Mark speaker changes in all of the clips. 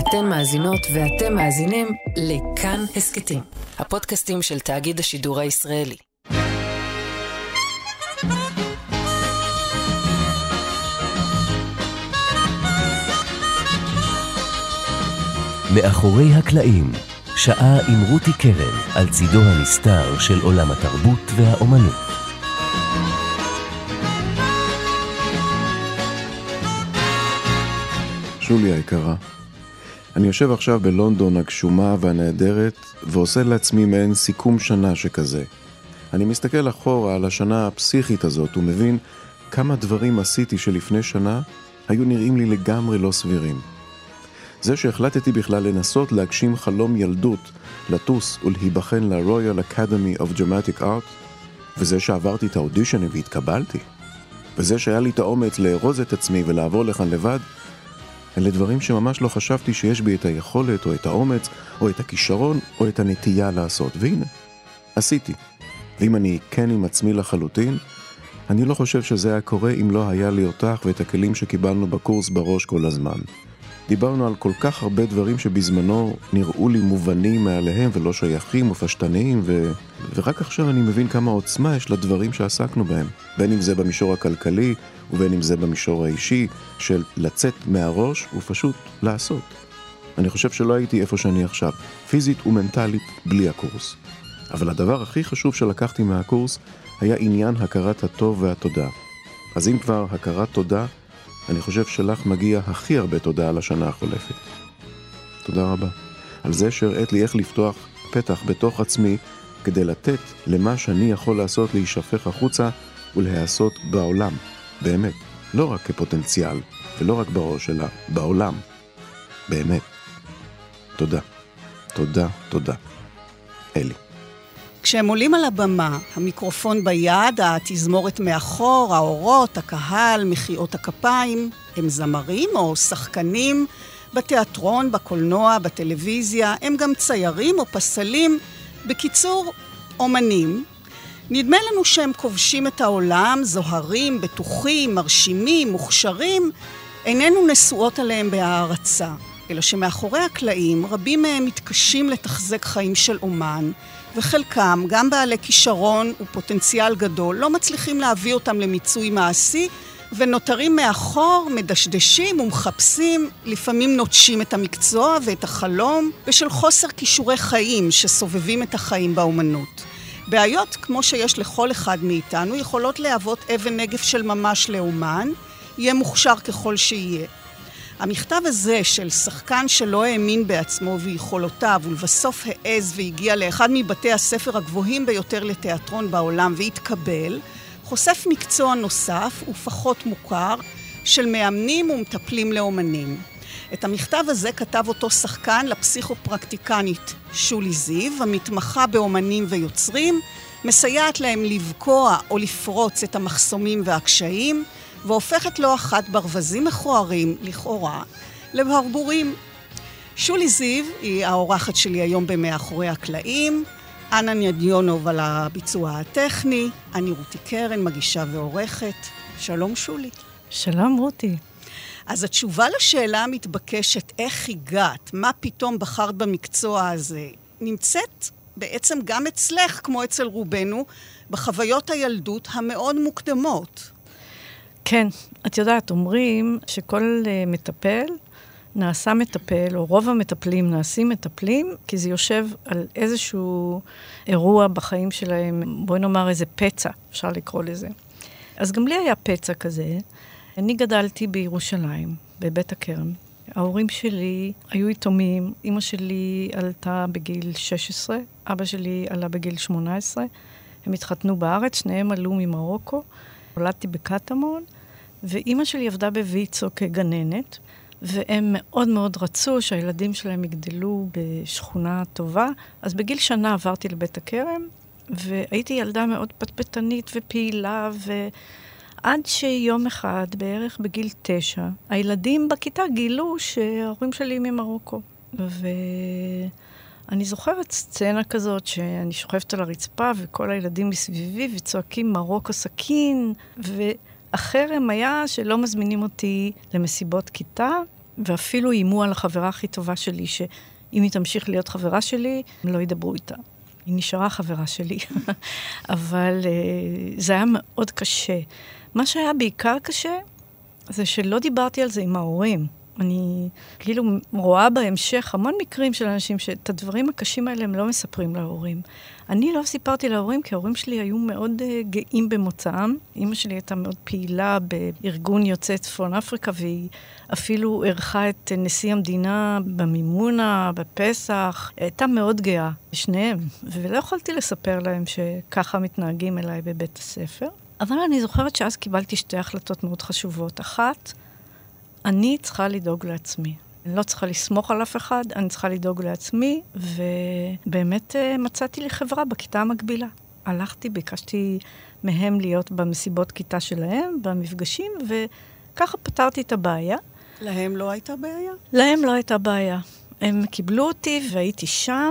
Speaker 1: אתן מאזינות ואתם מאזינים לכאן הסקטים, הפודקאסטים של תאגיד השידור הישראלי.
Speaker 2: מאחורי הקלעים, שעה עם רותי קרן על צידו הנסתר של עולם התרבות והאומנות.
Speaker 3: שולי היקרה, אני יושב עכשיו בלונדון הגשומה והנהדרת ועושה לעצמי מעין סיכום שנה שכזה. אני מסתכל אחורה על השנה הפסיכית הזאת ומבין כמה דברים עשיתי שלפני שנה היו נראים לי לגמרי לא סבירים. זה שהחלטתי בכלל לנסות להגשים חלום ילדות, לטוס ולהיבחן ל-Royal Academy of Dramatic Art, וזה שעברתי את האודישנים והתקבלתי, וזה שהיה לי את האומץ לארוז את עצמי ולעבור לכאן לבד, אלה דברים שממש לא חשבתי שיש בי את היכולת או את האומץ או את הכישרון או את הנטייה לעשות. והנה, עשיתי. ואם אני כן עם עצמי לחלוטין, אני לא חושב שזה היה קורה אם לא היה לי אותך ואת הכלים שקיבלנו בקורס בראש כל הזמן. דיברנו על כל כך הרבה דברים שבזמנו נראו לי מובנים מעליהם ולא שייכים ופשטניים, ורק עכשיו אני מבין כמה עוצמה יש לדברים שעסקנו בהם. בין אם זה במישור הכלכלי ובין אם זה במישור האישי של לצאת מהראש ופשוט לעשות. אני חושב שלא הייתי איפה שאני עכשיו, פיזית ומנטלית בלי הקורס. אבל הדבר הכי חשוב שלקחתי מהקורס היה עניין הכרת הטוב והתודה. אז אם כבר הכרת תודה, אני חושב שלך מגיע הכי הרבה תודה על השנה החולפת. תודה רבה. על זה שהראית לי איך לפתוח פתח בתוך עצמי כדי לתת למה שאני יכול לעשות להישפך החוצה ולהיעשות בעולם. באמת. לא רק כפוטנציאל ולא רק בראש שלה, בעולם. באמת. תודה. תודה, תודה. אלי.
Speaker 4: כשהם עולים על הבמה, המיקרופון ביד, התזמורת מאחור, האורות, הקהל, מחיאות הכפיים, הם זמרים או שחקנים בתיאטרון, בקולנוע, בטלוויזיה, הם גם ציירים או פסלים, בקיצור, אומנים. נדמה לנו שהם כובשים את העולם, זוהרים, בטוחים, מרשימים, מוכשרים, איננו נשואות עליהם בהערצה, אלא שמאחורי הקלעים רבים מהם מתקשים לתחזק חיים של אומן, וחלקם, גם בעלי כישרון ופוטנציאל גדול, לא מצליחים להביא אותם למיצוי מעשי, ונותרים מאחור, מדשדשים ומחפשים, לפעמים נוטשים את המקצוע ואת החלום, בשל חוסר כישורי חיים שסובבים את החיים באומנות. בעיות, כמו שיש לכל אחד מאיתנו, יכולות להוות אבן נגף של ממש לאומן, יהיה מוכשר ככל שיהיה. המכתב הזה של שחקן שלא האמין בעצמו ויכולותיו, ולבסוף העז והגיע לאחד מבתי הספר הגבוהים ביותר לתיאטרון בעולם והתקבל, חושף מקצוע נוסף ופחות מוכר של מאמנים ומטפלים לאומנים. את המכתב הזה כתב אותו שחקן לפסיכופרקטיקנית שולי זיו, המתמחה באומנים ויוצרים, מסייעת להם לבקוע או לפרוץ את המחסומים והקשיים, והופכת לו אחת ברווזים מכוערים, לכאורה, לברבורים. שולי זיו היא האורחת שלי היום במאחורי הקלעים, אנה נדיונוב על הביצוע הטכני, אני רותי קרן, מגישה ועורכת. שלום שולי.
Speaker 5: שלום רותי.
Speaker 4: אז התשובה לשאלה המתבקשת, איך הגעת, מה פתאום בחרת במקצוע הזה, נמצאת בעצם גם אצלך, כמו אצל רובנו, בחוויות הילדות המאוד מוקדמות.
Speaker 5: כן, את יודעת, אומרים שכל מטפל נעשה מטפל, או רוב המטפלים נעשים מטפלים, כי זה יושב על איזשהו אירוע בחיים שלהם, בואי נאמר איזה פצע, אפשר לקרוא לזה. אז גם לי היה פצע כזה. אני גדלתי בירושלים, בבית הכרם. ההורים שלי היו יתומים, אמא שלי עלתה בגיל 16, אבא שלי עלה בגיל 18, הם התחתנו בארץ, שניהם עלו ממרוקו, נולדתי בקטמון, ואמא שלי עבדה בויצו כגננת, והם מאוד מאוד רצו שהילדים שלהם יגדלו בשכונה טובה, אז בגיל שנה עברתי לבית הכרם, והייתי ילדה מאוד פטפטנית ופעילה, עד שיום אחד, בערך בגיל 9, הילדים בכיתה גילו שההורים שלי ממרוקו. ואני זוכרת סצנה כזאת שאני שוכבת על הרצפה, וכל הילדים מסביבי וצועקים מרוקו סכין, והחרם היה שלא מזמינים אותי למסיבות כיתה, ואפילו אימו על החברה הכי טובה שלי, שאם היא תמשיך להיות חברה שלי, הם לא ידברו איתה. היא נשארה חברה שלי. אבל זה היה מאוד קשה. מה שהיה בעיקר קשה, זה שלא דיברתי על זה עם ההורים. אני כאילו רואה בהמשך המון מקרים של אנשים שאת הדברים הקשים האלה הם לא מספרים להורים. אני לא סיפרתי להורים, כי ההורים שלי היו מאוד גאים במוצאם. אמא שלי הייתה מאוד פעילה בארגון יוצאי צפון אפריקה, והיא אפילו ערכה את נשיא המדינה במימונה, בפסח. הייתה מאוד גאה, שניהם. ולא יכולתי לספר להם שככה מתנהגים אליי בבית הספר. אבל אני זוכרת שאז קיבלתי שתי החלטות מאוד חשובות. אחת, אני צריכה לדאוג לעצמי. אני לא צריכה לסמוך על אף אחד, אני צריכה לדאוג לעצמי, ובאמת מצאתי לי חברה בכיתה המקבילה. הלכתי, ביקשתי מהם להיות במסיבות כיתה שלהם, במפגשים, וככה פתרתי את הבעיה.
Speaker 4: להם לא הייתה בעיה?
Speaker 5: להם לא הייתה בעיה. הם קיבלו אותי והייתי שם,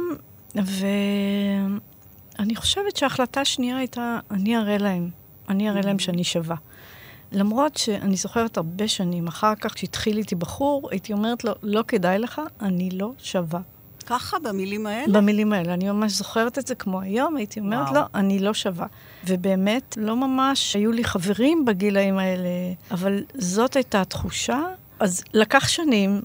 Speaker 5: ואני חושבת שההחלטה השנייה הייתה, אני אראה להם שאני שווה. למרות שאני זוכרת הרבה שנים, אחר כך כשהתחיל איתי בחור, הייתי אומרת לו, לא כדאי לך, אני לא שווה.
Speaker 4: ככה, במילים האלה?
Speaker 5: במילים האלה. אני ממש זוכרת את זה כמו היום, הייתי אומרת לו, אני לא שווה. ובאמת, לא ממש היו לי חברים בגילאים האלה, אבל זאת הייתה התחושה. אז לקח שנים,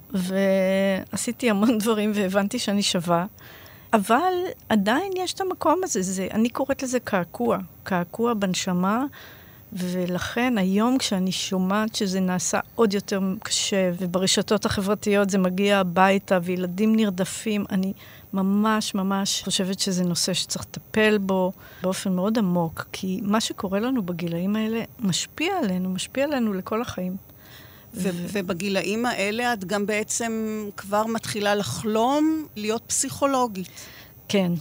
Speaker 5: ועשיתי המון דברים, והבנתי שאני שווה. אבל עדיין יש את המקום הזה, אני קוראת לזה קעקוע בנשמה, ולכן היום כשאני שומעת שזה נעשה עוד יותר קשה, וברשתות החברתיות זה מגיע הביתה, וילדים נרדפים, אני ממש חושבת שזה נושא שצריך לטפל בו באופן מאוד עמוק, כי מה שקורה לנו בגילאים האלה משפיע עלינו לכל החיים.
Speaker 4: ובגילאים האלה את גם בעצם כבר מתחילה לחלום להיות פסיכולוגית.
Speaker 5: כן.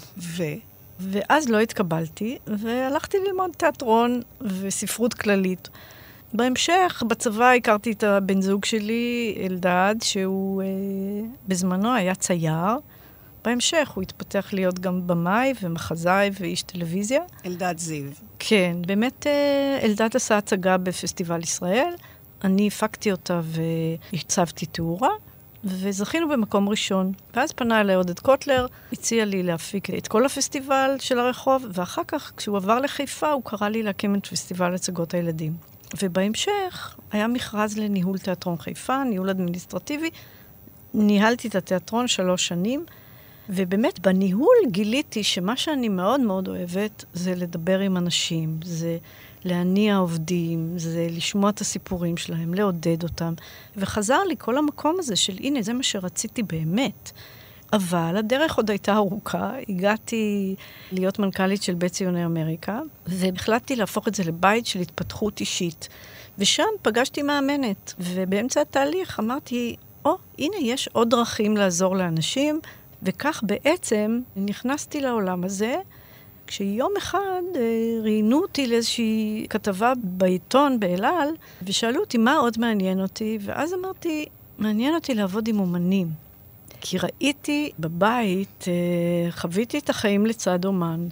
Speaker 5: ואז לא התקבלתי, והלכתי ללמוד תיאטרון וספרות כללית. בהמשך, בצבא הכרתי את הבן זוג שלי, אלדד, שהוא בזמנו היה צייר. בהמשך הוא התפתח להיות גם במאי ומחזאי ואיש טלוויזיה.
Speaker 4: אלדד זיו.
Speaker 5: כן, באמת אלדד עשה הצגה בפסטיבל ישראל. אני הפקתי אותה והצבתי תאורה. וזכינו במקום ראשון. ואז פנה אליי עודד קוטלר, הציע לי להפיק את כל הפסטיבל של הרחוב, ואחר כך, כשהוא עבר לחיפה, הוא קרא לי להקים את פסטיבל הצגות הילדים. ובהמשך היה מכרז לניהול תיאטרון חיפה, ניהול אדמיניסטרטיבי. ניהלתי את התיאטרון 3 שנים, ובאמת בניהול גיליתי שמה שאני מאוד מאוד אוהבת, זה לדבר עם אנשים, זה להניע עובדים, זה לשמוע את הסיפורים שלהם, לעודד אותם. וחזר לי כל המקום הזה של, הנה, זה מה שרציתי באמת. אבל הדרך עוד הייתה ארוכה. הגעתי להיות מנכ"לית של בית ציוני אמריקה, והחלטתי להפוך את זה לבית של התפתחות אישית. ושם פגשתי מאמנת, ובאמצע התהליך אמרתי, הנה, יש עוד דרכים לעזור לאנשים, וכך בעצם נכנסתי לעולם הזה, כשיום אחד ראיינו אותי לאיזושהי כתבה בעיתון באלעל, ושאלו אותי מה עוד מעניין אותי, ואז אמרתי, מעניין אותי לעבוד עם אומנים. כי ראיתי בבית, חוויתי את החיים לצד אומן,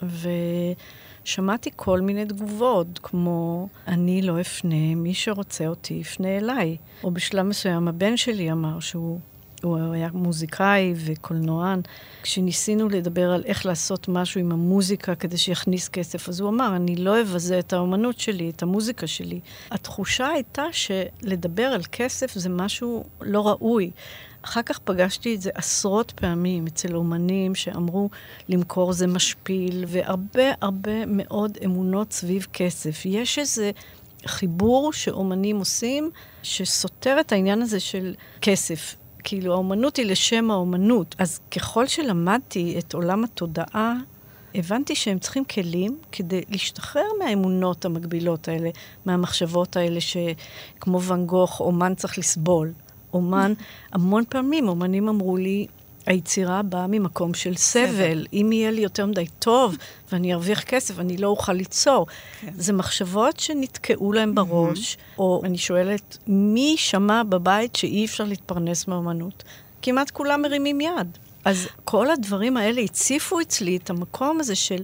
Speaker 5: ושמעתי כל מיני תגובות, כמו, אני לא אפנה, מי שרוצה אותי יפנה אליי. או בשלב מסוים, הבן שלי אמר שהוא היה מוזיקאי וקולנוען. כשניסינו לדבר על איך לעשות משהו עם המוזיקה כדי שיכניס כסף, אז הוא אמר, אני לא אבזה את האומנות שלי, את המוזיקה שלי. התחושה הייתה שלדבר על כסף זה משהו לא ראוי. אחר כך פגשתי את זה עשרות פעמים אצל אומנים שאמרו למכור זה משפיל, והרבה מאוד אמונות סביב כסף. יש איזה חיבור שאומנים עושים שסותר את העניין הזה של כסף. כאילו, האומנות היא לשם האומנות. אז ככל שלמדתי את עולם התודעה, הבנתי שהם צריכים כלים כדי להשתחרר מהאמונות המקבילות האלה, מהמחשבות האלה שכמו ואן גוך, אומן צריך לסבול. אומן, המון פעמים אומנים אמרו לי, היצירה באה ממקום של סבל. אם יהיה לי יותר מדי טוב ואני ארוויח כסף, אני לא אוכל ליצור. כן. זה מחשבות שנתקעו להם בראש, או אני שואלת, מי שמע בבית שאי אפשר להתפרנס מאמנות? כמעט כולם מרימים יד. אז כל הדברים האלה הציפו אצלי את המקום הזה של,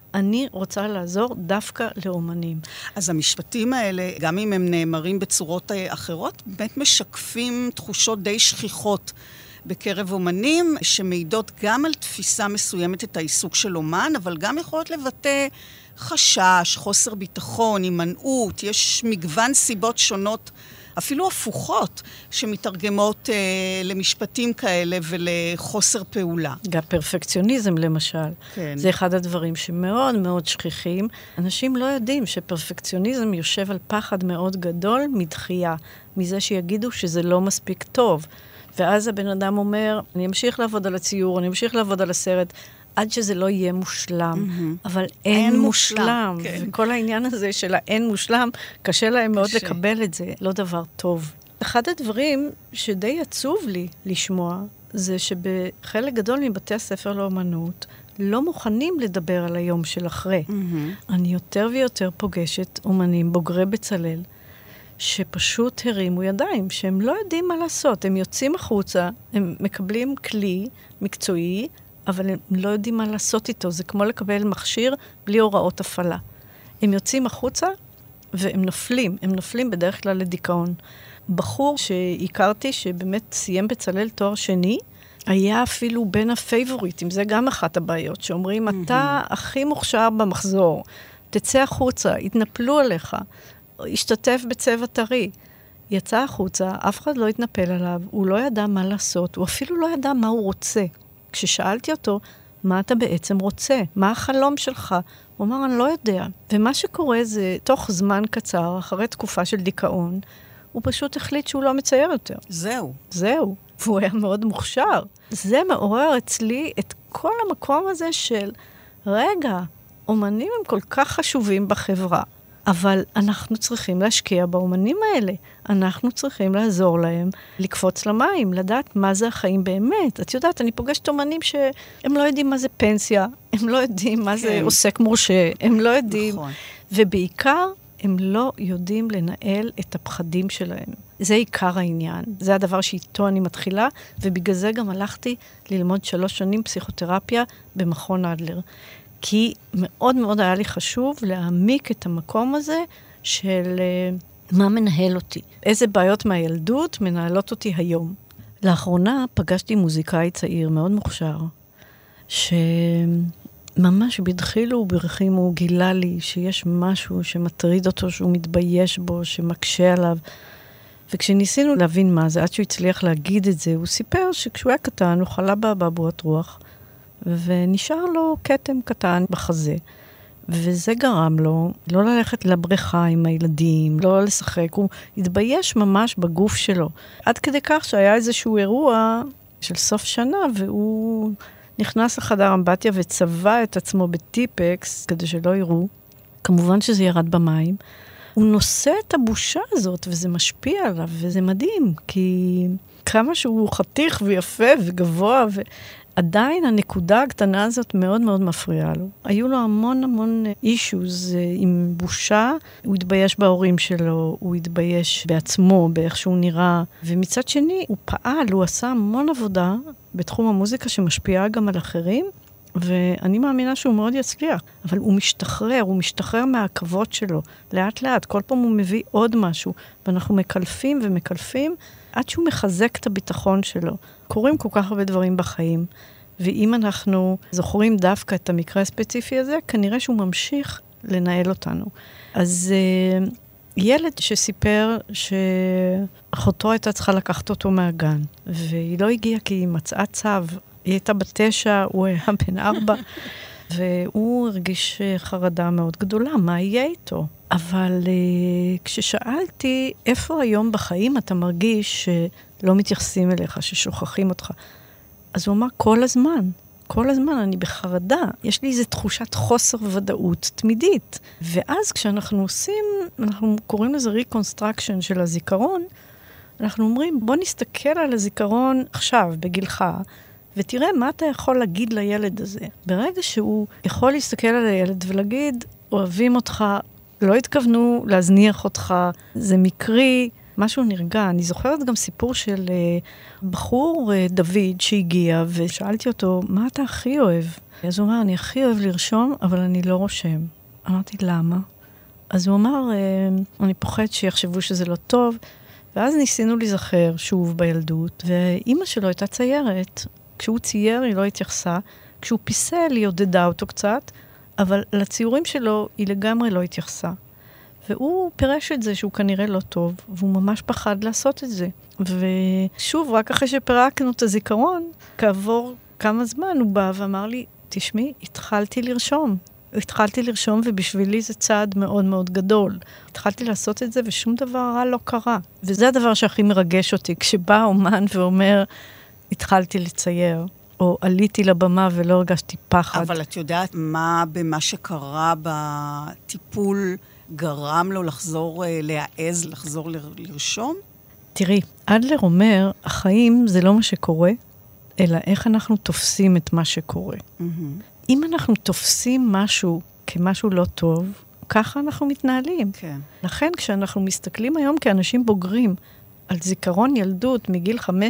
Speaker 5: אני רוצה לעזור דווקא לאומנים.
Speaker 4: אז המשפטים האלה, גם אם הם נאמרים בצורות אחרות, באמת משקפים תחושות די שכיחות בקרב אומנים, שמעידות גם על תפיסה מסוימת את העיסוק של אומן, אבל גם יכולות לבטא חשש, חוסר ביטחון, הימנעות, יש מגוון סיבות שונות, אפילו הפוכות, שמתרגמות למשפטים כאלה ולחוסר פעולה.
Speaker 5: גם פרפקציוניזם למשל.
Speaker 4: כן.
Speaker 5: זה אחד הדברים שמאוד מאוד שכיחים. אנשים לא יודעים שפרפקציוניזם יושב על פחד מאוד גדול מדחייה, מזה שיגידו שזה לא מספיק טוב. ואז הבן אדם אומר, אני אמשיך לעבוד על הציור, אני אמשיך לעבוד על הסרט, עד שזה לא יהיה מושלם. אבל אין מושלם.
Speaker 4: כן.
Speaker 5: וכל העניין הזה של האין מושלם, קשה להם מאוד לקבל את זה. לא דבר טוב. אחד הדברים שדי עצוב לי לשמוע, זה שבחלק גדול מבתי הספר לאומנות, לא מוכנים לדבר על היום של אחרי. אני יותר ויותר פוגשת אומנים בוגרי בצלאל, שפשוט הרימו ידיים, שהם לא יודעים מה לעשות. הם יוצאים החוצה, הם מקבלים כלי מקצועי, אבל הם לא יודעים מה לעשות איתו. זה כמו לקבל מכשיר בלי הוראות הפעלה. הם יוצאים החוצה והם נופלים. הם נופלים בדרך כלל לדיכאון. בחור שהכרתי, שבאמת סיים בצלאל תואר שני, היה אפילו בין הפייבוריטים. זה גם אחת הבעיות, שאומרים, אתה הכי מוכשר במחזור, תצא החוצה, יתנפלו עליך, השתתף בצבע טרי. יצא החוצה, אף אחד לא התנפל עליו, הוא לא ידע מה לעשות, הוא אפילו לא ידע מה הוא רוצה. כששאלתי אותו, מה אתה בעצם רוצה? מה החלום שלך? הוא אמר, אני לא יודע. ומה שקורה זה, תוך זמן קצר, אחרי תקופה של דיכאון, הוא פשוט החליט שהוא לא מצייר יותר. זהו. והוא היה מאוד מוכשר. זה מעורר אצלי את כל המקום הזה של, רגע, אומנים הם כל כך חשובים בחברה, אבל אנחנו צריכים להשקיע באומנים האלה. אנחנו צריכים לעזור להם לקפוץ למים, לדעת מה זה החיים באמת. את יודעת, אני פוגשת אומנים שהם לא יודעים מה זה פנסיה, הם לא יודעים מה זה עוסק מורשה, הם לא יודעים.
Speaker 4: נכון.
Speaker 5: ובעיקר, הם לא יודעים לנהל את הפחדים שלהם. זה עיקר העניין. זה הדבר שאיתו אני מתחילה, ובגלל זה גם הלכתי ללמוד 3 שנים פסיכותרפיה במכון אדלר. כי מאוד מאוד היה לי חשוב להעמיק את המקום הזה של מה מנהל אותי. איזה בעיות מהילדות מנהלות אותי היום. לאחרונה פגשתי מוזיקאי צעיר מאוד מוכשר, שממש בדחילו וברחימו הוא גילה לי שיש משהו שמטריד אותו, שהוא מתבייש בו, שמקשה עליו. וכשניסינו להבין מה זה, עד שהוא הצליח להגיד את זה, הוא סיפר שכשהוא היה קטן, הוא חלה באבעבועת רוח, ונשאר לו כתם קטן בחזה. וזה גרם לו לא ללכת לבריכה עם הילדים, לא לשחק, הוא התבייש ממש בגוף שלו. עד כדי כך שהיה איזשהו אירוע של סוף שנה, והוא נכנס לחדר אמבטיה וצבע את עצמו בטיפקס, כדי שלא יראו. כמובן שזה ירד במים. הוא נושא את הבושה הזאת, וזה משפיע עליו, וזה מדהים, כי כמה שהוא חתיך ויפה וגבוה, עדיין הנקודה הקטנה הזאת מאוד מאוד מפריעה לו. היו לו המון אישוז עם בושה, הוא התבייש בהורים שלו, הוא התבייש בעצמו, באיך שהוא נראה, ומצד שני הוא פעל, הוא עשה המון עבודה בתחום המוזיקה שמשפיעה גם על אחרים, ואני מאמינה שהוא מאוד יצליח, אבל הוא משתחרר מהעכבות שלו, לאט לאט, כל פעם הוא מביא עוד משהו, ואנחנו מקלפים ומקלפים, עד שהוא מחזק את הביטחון שלו. קורים כל כך הרבה דברים בחיים, ואם אנחנו זוכרים דווקא את המקרה הספציפי הזה, כנראה שהוא ממשיך לנהל אותנו. אז ילד שסיפר שאחותו הייתה צריכה לקחת אותו מהגן, והיא לא הגיעה כי היא מצאה צו, היא הייתה ב9, הוא היה בן 4, והוא הרגיש חרדה מאוד גדולה, מה יהיה איתו? אבל כששאלתי, איפה היום בחיים אתה מרגיש שלא מתייחסים אליך, ששוכחים אותך? אז הוא אמר, כל הזמן אני בחרדה. יש לי איזו תחושת חוסר ודאות תמידית. ואז כשאנחנו עושים, אנחנו קוראים לזה reconstruction של הזיכרון, אנחנו אומרים, בוא נסתכל על הזיכרון עכשיו, בגילך, ותראה מה אתה יכול להגיד לילד הזה. ברגע שהוא יכול להסתכל על הילד ולהגיד, אוהבים אותך, לא התכוונו להזניח אותך, זה מקרי, משהו נרגע. אני זוכרת גם סיפור של בחור דוד שהגיע, ושאלתי אותו, מה אתה הכי אוהב? אז הוא אמר, אני הכי אוהב לרשום, אבל אני לא רושם. אמרתי, למה? אז הוא אמר, אני פוחד שיחשבו שזה לא טוב, ואז ניסינו להיזכר שוב בילדות, ואימא שלו הייתה ציירת. כשהוא צייר, היא לא התייחסה. כשהוא פיסל, היא עודדה אותו קצת, אבל לציורים שלו היא לגמרי לא התייחסה. והוא פירש את זה שהוא כנראה לא טוב, והוא ממש פחד לעשות את זה. ושוב, רק אחרי שפרקנו את הזיכרון, כעבור כמה זמן הוא בא ואמר לי, תשמעי, התחלתי לרשום, ובשבילי זה צעד מאוד מאוד גדול. התחלתי לעשות את זה, ושום דבר רע לא קרה. וזה הדבר שהכי מרגש אותי, כשבא אומן ואומר, התחלתי לצייר, או עליתי לבמה ולא הרגשתי פחד.
Speaker 4: אבל את יודעת מה במה שקרה בטיפול גרם לו לחזור להעז, לחזור לרשום?
Speaker 5: תראי, אדלר אומר, החיים זה לא מה שקורה, אלא איך אנחנו תופסים את מה שקורה. אם אנחנו תופסים משהו כמשהו לא טוב, ככה אנחנו מתנהלים.
Speaker 4: כן.
Speaker 5: לכן כשאנחנו מסתכלים היום כאנשים בוגרים על זיכרון ילדות מגיל 5-6,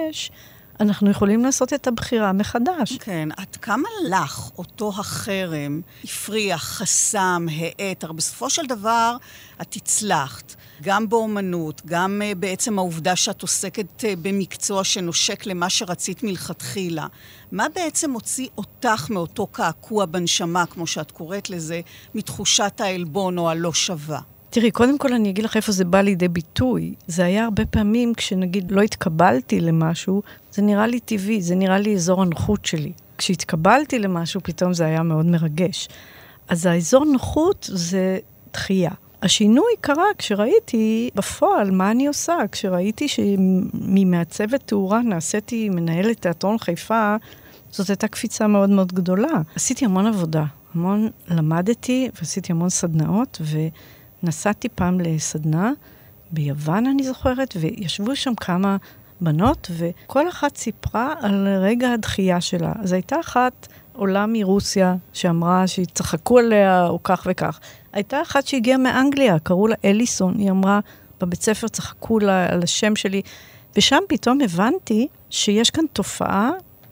Speaker 5: אנחנו יכולים לעשות את הבחירה מחדש.
Speaker 4: כן, עד כמה לך אותו החרם הפריע, חסם, העט, הרי בסופו של דבר את הצלחת, גם באומנות, גם בעצם העובדה שאת עוסקת במקצוע שנושק למה שרצית מלכתחילה. מה בעצם הוציא אותך מאותו קעקוע בנשמה, כמו שאת קוראת לזה, מתחושת העלבון או הלא שווה?
Speaker 5: תראי, קודם כל אני אגיד לך איפה זה בא לידי ביטוי. זה היה הרבה פעמים כשנגיד לא התקבלתי למשהו, זה נראה לי טבעי, זה נראה לי אזור הנוחות שלי. כשהתקבלתי למשהו, פתאום זה היה מאוד מרגש. אז האזור נוחות זה דחייה. השינוי קרה כשראיתי בפועל מה אני עושה, כשראיתי שממעצבת תאורה נעשיתי מנהלת תיאטרון חיפה, זאת הייתה קפיצה מאוד מאוד גדולה. עשיתי המון עבודה, המון למדתי ועשיתי המון סדנאות, ונסעתי פעם לסדנה ביוון אני זוכרת, וישבו שם כמה בנות, וכל אחת סיפרה על רגע הדחייה שלה. אז הייתה אחת עולה מרוסיה שאמרה שצחקו עליה או כך וכך. הייתה אחת שהגיעה מאנגליה, קראו לה אליסון, היא אמרה, בבית ספר צחקו לה על השם שלי, ושם פתאום הבנתי שיש כאן תופעה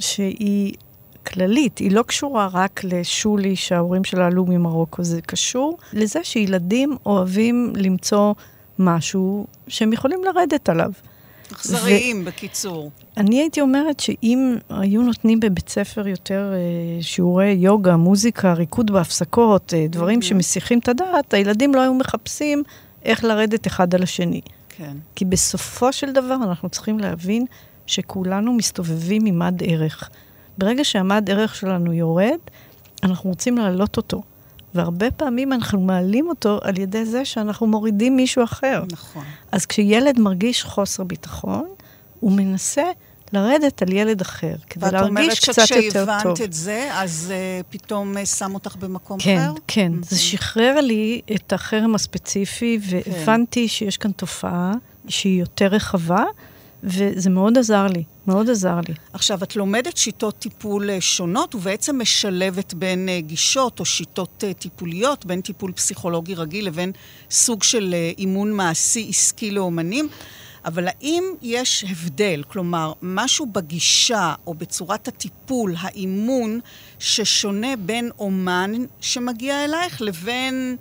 Speaker 5: שהיא כללית, היא לא קשורה רק לשולי שההורים שלה עלו ממרוקו, זה קשור לזה שילדים אוהבים למצוא משהו שהם יכולים לרדת עליו.
Speaker 4: אכזריים, בקיצור.
Speaker 5: אני הייתי אומרת שאם היו נותנים בבית ספר יותר שיעורי יוגה, מוזיקה, ריקוד בהפסקות, דברים שמסיחים את הדעת, הילדים לא היו מחפשים איך לרדת אחד על השני.
Speaker 4: כן.
Speaker 5: כי בסופו של דבר אנחנו צריכים להבין שכולנו מסתובבים עם מד ערך. ברגע שהמד ערך שלנו יורד, אנחנו רוצים להעלות אותו. והרבה פעמים אנחנו מעלים אותו על ידי זה שאנחנו מורידים מישהו אחר.
Speaker 4: נכון.
Speaker 5: אז כשילד מרגיש חוסר ביטחון, הוא מנסה לרדת על ילד אחר, כדי להרגיש קצת יותר טוב.
Speaker 4: ואת אומרת שכשהבנת את זה, אז פתאום שם אותך במקום
Speaker 5: כן,
Speaker 4: אחר?
Speaker 5: כן, זה שחרר לי את החרם הספציפי, והבנתי שיש כאן תופעה שהיא יותר רחבה, וזה מאוד עזר לי, מאוד עזר לי.
Speaker 4: עכשיו, את לומדת שיטות טיפול שונות, ובעצם משלבת בין גישות או שיטות טיפוליות, בין טיפול פסיכולוגי רגיל לבין סוג של אימון מעשי עסקי לאומנים. אבל האם יש הבדל, כלומר, משהו בגישה או בצורת הטיפול, האימון, ששונה בין אומן שמגיע אלייך לבין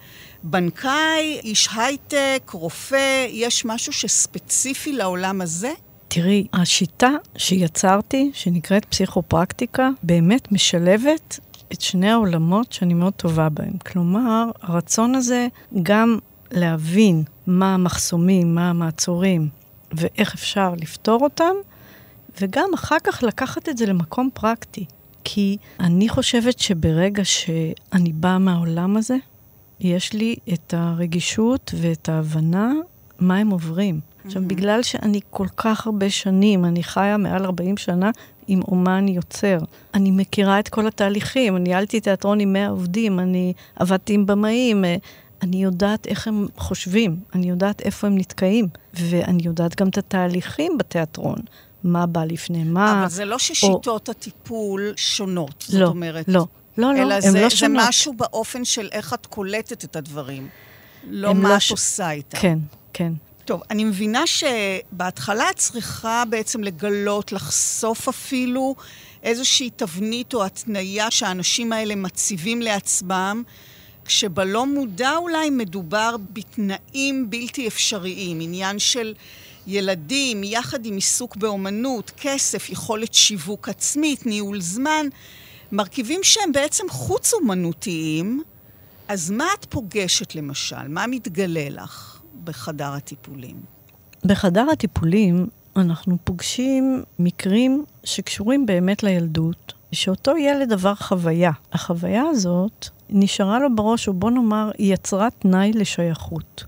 Speaker 4: בנקאי, איש הייטק, רופא, יש משהו שספציפי לעולם הזה?
Speaker 5: תראי, השיטה שיצרתי, שנקראת פסיכופרקטיקה, באמת משלבת את שני העולמות שאני מאוד טובה בהם. כלומר, הרצון הזה גם להבין מה המחסומים, מה המעצורים, ואיך אפשר לפתור אותם, וגם אחר כך לקחת את זה למקום פרקטי. כי אני חושבת שברגע שאני באה מהעולם הזה, יש לי את הרגישות ואת ההבנה מה הם עוברים. עכשיו, בגלל שאני כל כך הרבה שנים, אני חיה מעל 40 שנה עם אומן יוצר. אני מכירה את כל התהליכים, אני ניהלתי תיאטרון עם 100 עובדים, אני עבדתי עם במאים, אני יודעת איך הם חושבים, אני יודעת איפה הם נתקעים, ואני יודעת גם את התהליכים בתיאטרון. מה בא לפני מה.
Speaker 4: אבל זה לא ששיטות הטיפול שונות, זאת אומרת.
Speaker 5: לא,
Speaker 4: אלא
Speaker 5: הם לא שונות.
Speaker 4: זה משהו באופן של איך את קולטת את הדברים. לא מה את עושה איתם.
Speaker 5: כן, כן.
Speaker 4: טוב, אני מבינה שבהתחלה צריכה בעצם לגלות, לחשוף אפילו איזושהי תבנית או התניה שהאנשים האלה מציבים לעצמם, כשבלא מודע אולי מדובר בתנאים בלתי אפשריים, עניין של ילדים, יחד עם עיסוק באומנות, כסף, יכולת שיווק עצמית, ניהול זמן, מרכיבים שהם בעצם חוץ אומנותיים. אז מה את פוגשת למשל? מה מתגלה לך בחדר הטיפולים?
Speaker 5: בחדר הטיפולים אנחנו פוגשים מקרים שקשורים באמת לילדות, שאותו ילד עבר חוויה. החוויה הזאת נשארה לו בראש, או בוא נאמר, היא יצרה תנאי לשייכות.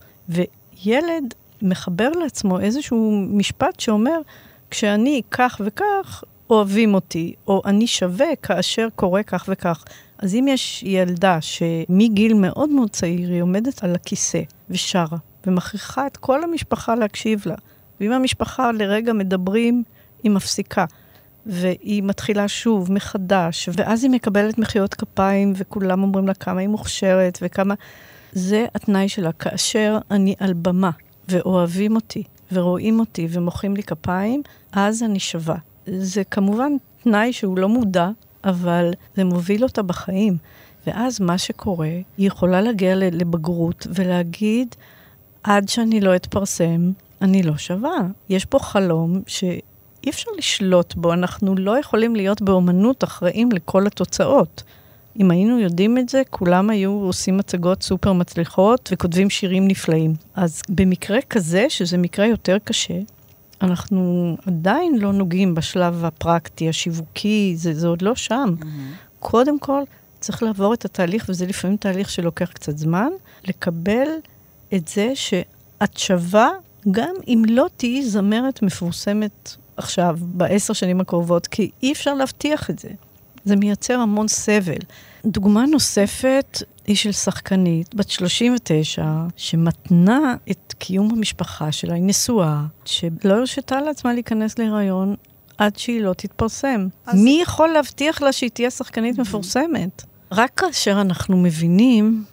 Speaker 5: וילד מחבר לעצמו איזשהו משפט שאומר, כשאני כך וכך, אוהבים אותי, או אני שווה כאשר קורה כך וכך. אז אם יש ילדה שמגיל מאוד מאוד צעיר, היא עומדת על הכיסא ושרה, ומכריחה את כל המשפחה להקשיב לה, ואם המשפחה לרגע מדברים, היא מפסיקה, והיא מתחילה שוב מחדש, ואז היא מקבלת מחיאות כפיים, וכולם אומרים לה כמה היא מוכשרת, וכמה... זה התנאי שלה, כאשר אני על במה, ואוהבים אותי, ורואים אותי, ומוחאים לי כפיים, אז אני שווה. זה כמובן תנאי שהוא לא מודע, אבל זה מוביל אותה בחיים. ואז מה שקורה, היא יכולה להגיע לבגרות, ולהגיד, עד שאני לא אתפרסם, אני לא שווה. יש פה חלום שאי אפשר לשלוט בו, אנחנו לא יכולים להיות באומנות אחראים לכל התוצאות. אם היינו יודעים את זה, כולם היו עושים מצגות סופר מצליחות, וכותבים שירים נפלאים. אז במקרה כזה, שזה מקרה יותר קשה, אנחנו עדיין לא נוגעים בשלב הפרקטי, השיווקי, זה עוד לא שם. קודם כל, צריך לעבור את התהליך, וזה לפעמים תהליך שלוקח קצת זמן, לקבל את זה שאת שווה, גם אם לא תהי זמרת מפורסמת עכשיו, ב10 שנים הקרובות, כי אי אפשר להבטיח את זה. זה מייצר המון סבל. דוגמה נוספת היא של שחקנית, בת 39, שמתנה את קיום המשפחה שלה, היא נשואה, שלא הרשתה לעצמה להיכנס להיריון עד שהיא לא תתפרסם. מי יכול להבטיח לה שהיא תהיה שחקנית מפורסמת? רק כאשר אנחנו מבינים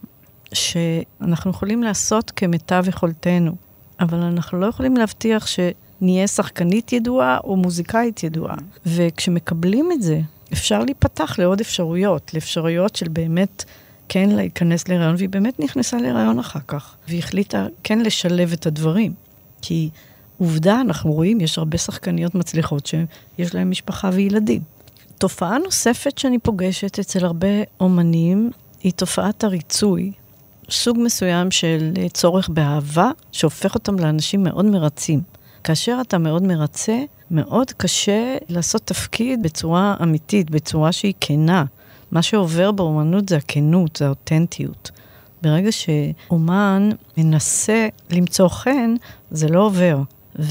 Speaker 5: שאנחנו יכולים לעשות כמיטב יכולתנו, אבל אנחנו לא יכולים להבטיח שנהיה שחקנית ידועה או מוזיקאית ידועה. וכשמקבלים את זה, אפשר להיפתח לעוד אפשרויות, לאפשרויות של באמת כן להיכנס להיריון, והיא באמת נכנסה להיריון אחר כך, והיא החליטה כן לשלב את הדברים. כי עובדה, אנחנו רואים, יש הרבה שחקניות מצליחות שיש להם משפחה וילדים. תופעה נוספת שאני פוגשת אצל הרבה אומנים, היא תופעת הריצוי, סוג מסוים של צורך באהבה, שהופך אותם לאנשים מאוד מרצים. כאשר אתה מאוד מרצה, מאוד קשה לעשות תפקיד בצורה אמיתית, בצורה שהיא כנה. מה שעובר באומנות זה הכנות, זה האותנטיות. ברגע שאומן מנסה למצוא חן, זה לא עובר.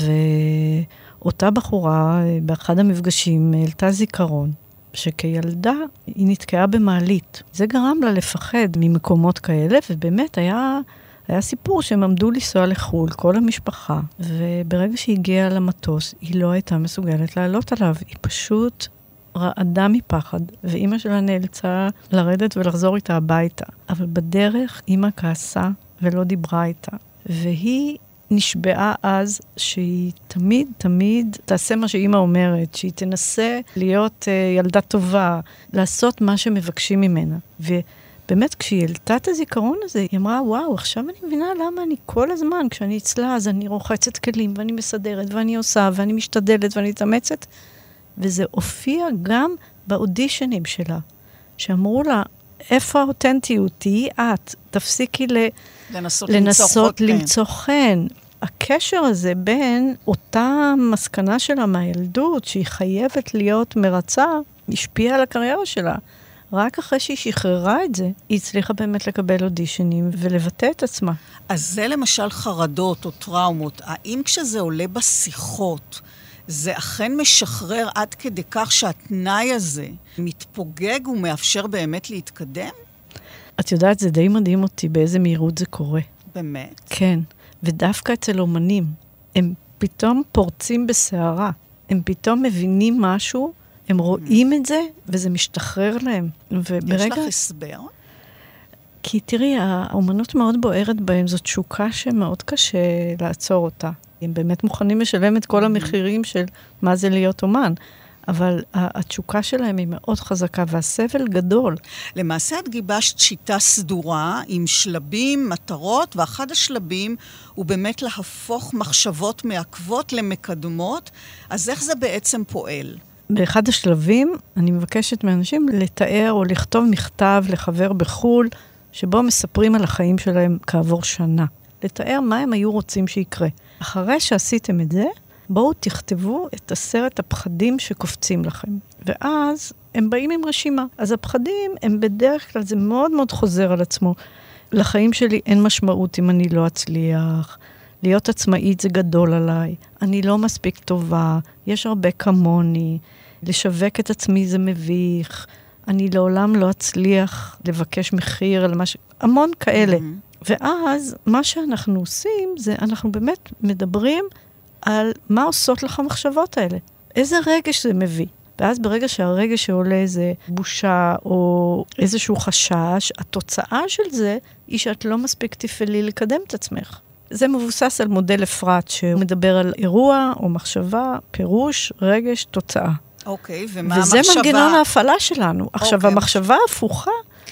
Speaker 5: ואותה בחורה, באחד המפגשים, העלתה זיכרון, שכילדה היא נתקעה במעלית. זה גרם לה לפחד ממקומות כאלה, ובאמת היה סיפור שהם עמדו לנסוע לחול, כל המשפחה, וברגע שהיא הגיעה למטוס, היא לא הייתה מסוגלת לעלות עליו, היא פשוט רעדה מפחד, ואמא שלה נאלצה לרדת ולחזור איתה הביתה. אבל בדרך אמא כעסה ולא דיברה איתה, והיא נשבעה אז שהיא תמיד תעשה מה שאמא אומרת, שהיא תנסה להיות ילדה טובה, לעשות מה שמבקשים ממנה. באמת, כשהיא העלתה את הזיכרון הזה, היא אמרה, וואו, עכשיו אני מבינה למה אני כל הזמן, כשאני אצלה, אז אני רוחצת כלים, ואני מסדרת, ואני עושה, ואני משתדלת, ואני מתאמצת. וזה הופיע גם באודישנים שלה, שאמרו לה, איפה האותנטיות? תהי את, תפסיקי לנסות למצוא חן. הקשר הזה בין אותה מסקנה שלה מהילדות, שהיא חייבת להיות מרצה, השפיע על הקריירה שלה. רק אחרי שהיא שחררה את זה, היא הצליחה באמת לקבל אודישנים ולבטא את עצמה.
Speaker 4: אז זה למשל חרדות או טראומות. האם כשזה עולה בשיחות, זה אכן משחרר עד כדי כך שהתנאי הזה מתפוגג ומאפשר באמת להתקדם?
Speaker 5: את יודעת, זה די מדהים אותי באיזה מהירות זה קורה.
Speaker 4: באמת?
Speaker 5: כן, ודווקא אצל אומנים, הם פתאום פורצים בסערה, הם פתאום מבינים משהו, הם רואים את זה, וזה משתחרר להם.
Speaker 4: יש לך הסבר?
Speaker 5: כי תראי, האומנות מאוד בוערת בהם, זאת תשוקה שמאוד קשה לעצור אותה. הם באמת מוכנים לשלם את כל המחירים של מה זה להיות אומן. אבל התשוקה שלהם היא מאוד חזקה, והסבל גדול.
Speaker 4: למעשה את גיבשת שיטה סדורה עם שלבים, מטרות, ואחד השלבים הוא באמת להפוך מחשבות מעכבות למקדמות. אז איך זה בעצם פועל?
Speaker 5: באחד השלבים אני מבקשת מאנשים לתאר או לכתוב מכתב לחבר בחול, שבו מספרים על החיים שלהם כעבור שנה. לתאר מה הם היו רוצים שיקרה. אחרי שעשיתם את זה, בואו תכתבו את 10 הפחדים שקופצים לכם. ואז הם באים עם רשימה. אז הפחדים הם בדרך כלל, זה מאוד מאוד חוזר על עצמו. לחיים שלי אין משמעות אם אני לא אצליח. להיות עצמאית זה גדול עליי. אני לא מספיק טובה. יש הרבה כמוני. לשווק את עצמי זה מביך. אני לעולם לא אצליח לבקש מחיר על משהו. המון כאלה. ואז מה שאנחנו עושים זה אנחנו באמת מדברים על מה עושות לך המחשבות האלה. איזה רגש זה מביא. ואז ברגע שהרגש שעולה איזה בושה או איזשהו חשש, התוצאה של זה היא שאת לא מספיק תפעלי לקדם את עצמך. זה מבוסס על מודל אפרת שהוא מדבר על אירוע או מחשבה, פירוש, רגש, תוצאה.
Speaker 4: אוקיי, ומה המחשבה?
Speaker 5: וזה מנגנון ההפעלה שלנו. עכשיו, המחשבה ההפוכה,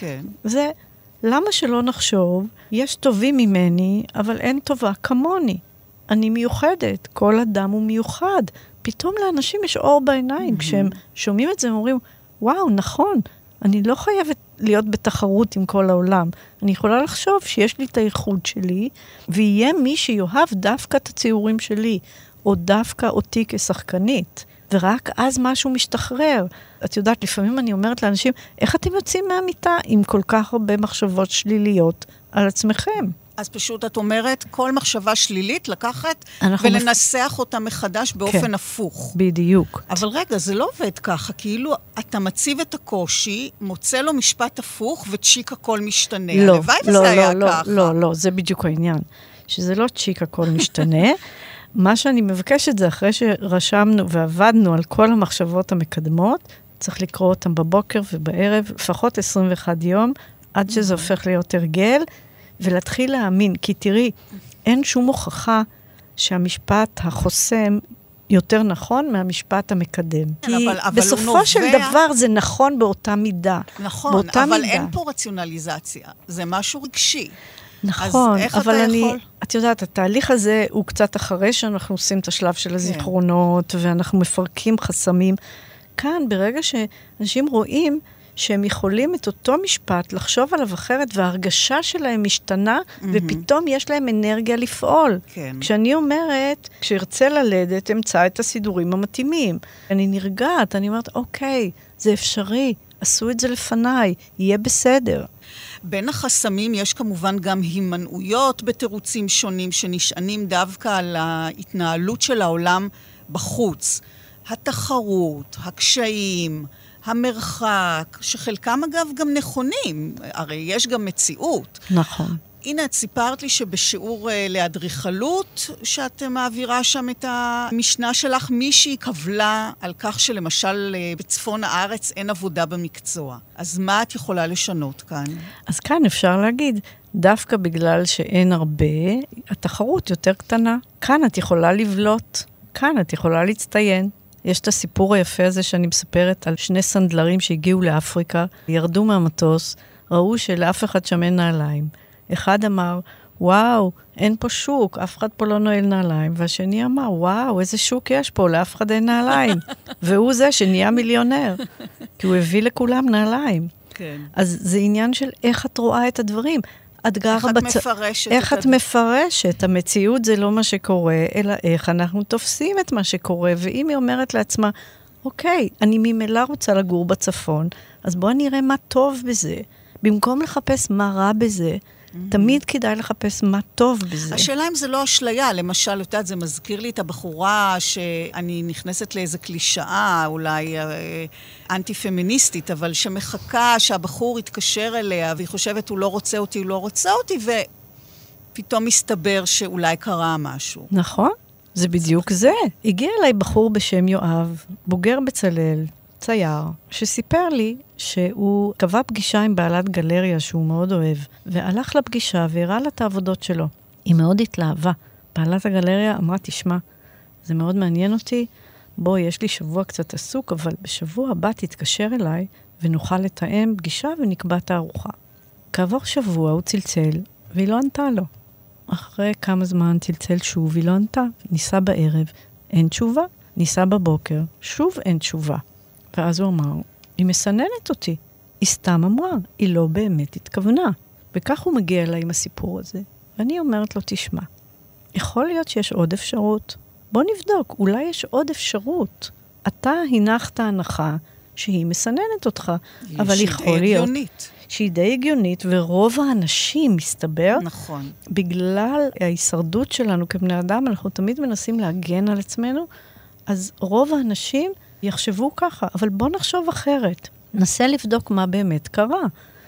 Speaker 5: זה למה שלא נחשוב, יש טובים ממני, אבל אין טובה כמוני. אני מיוחדת, כל אדם הוא מיוחד. פתאום לאנשים יש אור בעיניים. כשהם שומעים את זה, הם אומרים, וואו, נכון, אני לא חייבת להיות בתחרות עם כל העולם. אני יכולה לחשוב שיש לי את הייחוד שלי, ויהיה מי שיאהב דווקא את הציורים שלי, או דווקא אותי כשחקנית. ורק אז משהו משתחרר. את יודעת, לפעמים אני אומרת לאנשים, איך אתם יוצאים מהמיטה עם כל כך הרבה מחשבות שליליות על עצמכם?
Speaker 4: אז פשוט את אומרת, כל מחשבה שלילית לקחת ולנסח אותה מחדש באופן הפוך.
Speaker 5: בדיוק.
Speaker 4: אבל רגע, זה לא עובד ככה, כאילו אתה מציב את הקושי, מוצא לו משפט הפוך וצ'יק הכל משתנה. הלוואי וזה היה ככה.
Speaker 5: לא, זה בדיוק העניין. שזה לא צ'יק הכל משתנה. מה שאני מבקשת זה אחרי שרשמנו ועבדנו על כל המחשבות המקדמות, צריך לקרוא אותם בבוקר ובערב, לפחות 21 יום, עד שזה הופך להיות הרגל, ולהתחיל להאמין, כי תראי, אין שום הוכחה שהמשפט החוסם יותר נכון מהמשפט המקדם. כי בסופו של דבר זה נכון באותה מידה.
Speaker 4: נכון, אבל אין פה רציונליזציה, זה משהו רגשי.
Speaker 5: נכון, אבל את יודעת, התהליך הזה הוא קצת אחרי שאנחנו עושים את השלב של הזיכרונות, ואנחנו מפרקים חסמים. כאן, ברגע שאנשים רואים שהם יכולים את אותו משפט לחשוב עליו אחרת, וההרגשה שלהם משתנה, ופתאום יש להם אנרגיה לפעול. כשאני אומרת, כשארצה ללדת, אמצא את הסידורים המתאימים. אני נרגעת, אני אומרת, אוקיי, זה אפשרי, עשו את זה לפניי, יהיה בסדר.
Speaker 4: בין החסמים יש כמובן גם הימנעויות בתירוצים שונים שנשענים דווקא על ההתנהלות של העולם בחוץ. התחרות, הקשיים, המרחק, שחלקם אגב גם נכונים, הרי יש גם מציאות.
Speaker 5: נכון.
Speaker 4: הנה, את סיפרת לי שבשיעור לאדריכלות, שאת מעבירה שם את המשנה שלך, מישהי קבלה על כך שלמשל בצפון הארץ אין עבודה במקצוע. אז מה את יכולה לשנות כאן?
Speaker 5: אז כאן אפשר להגיד, דווקא בגלל שאין הרבה, התחרות יותר קטנה. כאן את יכולה לבלוט, כאן את יכולה להצטיין. יש את הסיפור היפה הזה שאני מספרת על 2 סנדלרים שהגיעו לאפריקה, ירדו מהמטוס, ראו שלאף אחד שם אין נעליים. אחד אמר, וואו, אין פה שוק, אף אחד פה לא נועל נעליים. והשני אמר, וואו, איזה שוק יש פה, לאף אחד אין נעליים. והוא זה שנהיה מיליונר, כי הוא הביא לכולם נעליים.
Speaker 4: כן.
Speaker 5: אז זה עניין של איך את רואה את הדברים. איך את מפרשת? המציאות זה לא מה שקורה, אלא איך אנחנו תופסים את מה שקורה. ואם היא אומרת לעצמה, אוקיי, אני ממילא רוצה לגור בצפון, אז בואו נראה מה טוב בזה. במקום לחפש מה רע בזה, תמיד כדאי לחפש מה טוב בזה.
Speaker 4: השאלה אם זה לא אשליה, למשל, יודעת, זה מזכיר לי את הבחורה שאני נכנסת לאיזו קלישאה, אולי אנטי-פמיניסטית, אבל שמחכה שהבחור יתקשר אליה, והיא חושבת, הוא לא רוצה אותי, הוא לא רוצה אותי, ופתאום מסתבר שאולי קרה משהו.
Speaker 5: נכון, זה בדיוק זה. הגיע אליי בחור בשם יואב, בוגר בצלאל, צייר, שסיפר לי שהוא קבע פגישה עם בעלת גלריה שהוא מאוד אוהב, והלך לפגישה והראה לה את העבודות שלו. היא מאוד התלהבה. בעלת הגלריה אמרה, תשמע, זה מאוד מעניין אותי, בוא, יש לי שבוע קצת עסוק, אבל בשבוע הבא תתקשר אליי, ונוכל לתאם פגישה ונקבע את הארוחה. כעבור שבוע הוא צלצל, והיא לא ענתה לו. אחרי כמה זמן צלצל שוב, היא לא ענתה. ניסה בערב, אין תשובה. ניסה בבוקר, שוב אין תשובה. ואז הוא אמר, היא מסננת אותי. היא סתם אמרה, היא לא באמת התכוונה. וכך הוא מגיע אליי עם הסיפור הזה. ואני אומרת לו, תשמע, יכול להיות שיש עוד אפשרות. בוא נבדוק, אולי יש עוד אפשרות. אתה הנחת הנחה שהיא מסננת אותך, אבל יכול להיות
Speaker 4: הגיונית.
Speaker 5: שהיא די הגיונית, ורוב האנשים, מסתבר,
Speaker 4: נכון.
Speaker 5: בגלל ההישרדות שלנו כבני אדם, אנחנו תמיד מנסים להגן על עצמנו, אז רוב האנשים יחשבו ככה, אבל בוא נחשוב אחרת. נסה לבדוק מה באמת קרה.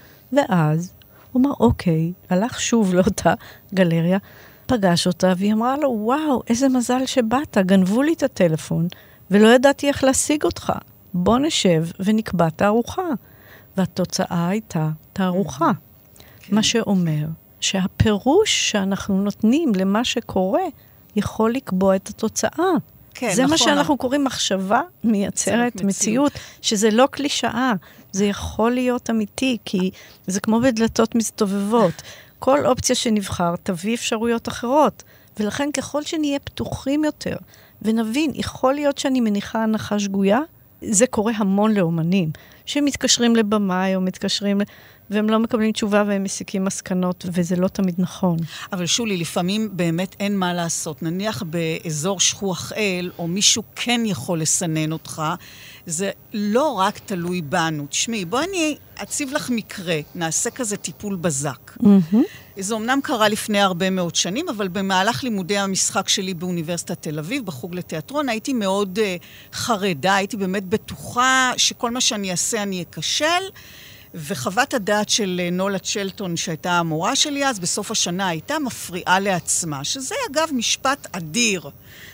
Speaker 5: ואז הוא אמר, אוקיי, הלך שוב לאותה גלריה, פגש אותה, והיא אמרה לו, וואו, איזה מזל שבאת, גנבו לי את הטלפון, ולא ידעתי איך להשיג אותך. בוא נשב ונקבע את הארוחה. והתוצאה הייתה תארוחה.
Speaker 4: כן.
Speaker 5: מה שאומר שהפירוש שאנחנו נותנים למה שקורה, יכול לקבוע את התוצאה.
Speaker 4: כן,
Speaker 5: זה
Speaker 4: נכון.
Speaker 5: מה שאנחנו קוראים מחשבה מייצרת מציאות, שזה לא קלישאה, זה יכול להיות אמיתי, כי זה כמו בדלתות מסתובבות. כל אופציה שנבחר תביא אפשרויות אחרות, ולכן ככל שנהיה פתוחים יותר, ונבין, יכול להיות שאני מניחה הנחה שגויה, זה קורה המון לאומנים, שמתקשרים לבמאי או מתקשרים, והם לא מקבלים תשובה והם מסיקים מסקנות, וזה לא תמיד נכון.
Speaker 4: אבל שולי, לפעמים באמת אין מה לעשות. נניח באזור שכוח אל, או מישהו כן יכול לסנן אותך, זה לא רק תלוי בנו. תשמעי, בואי אני אציב לך מקרה, נעשה כזה טיפול בזק. זה אומנם קרה לפני הרבה מאוד שנים, אבל במהלך לימודי המשחק שלי באוניברסיטת תל אביב, בחוג לתיאטרון, הייתי מאוד חרדה, הייתי באמת בטוחה שכל מה שאני אעשה אני אכשל, וחוות הדעת של נולה צ'לטון, שהייתה המורה שלי אז, בסוף השנה הייתה מפריעה לעצמה, שזה אגב משפט אדיר.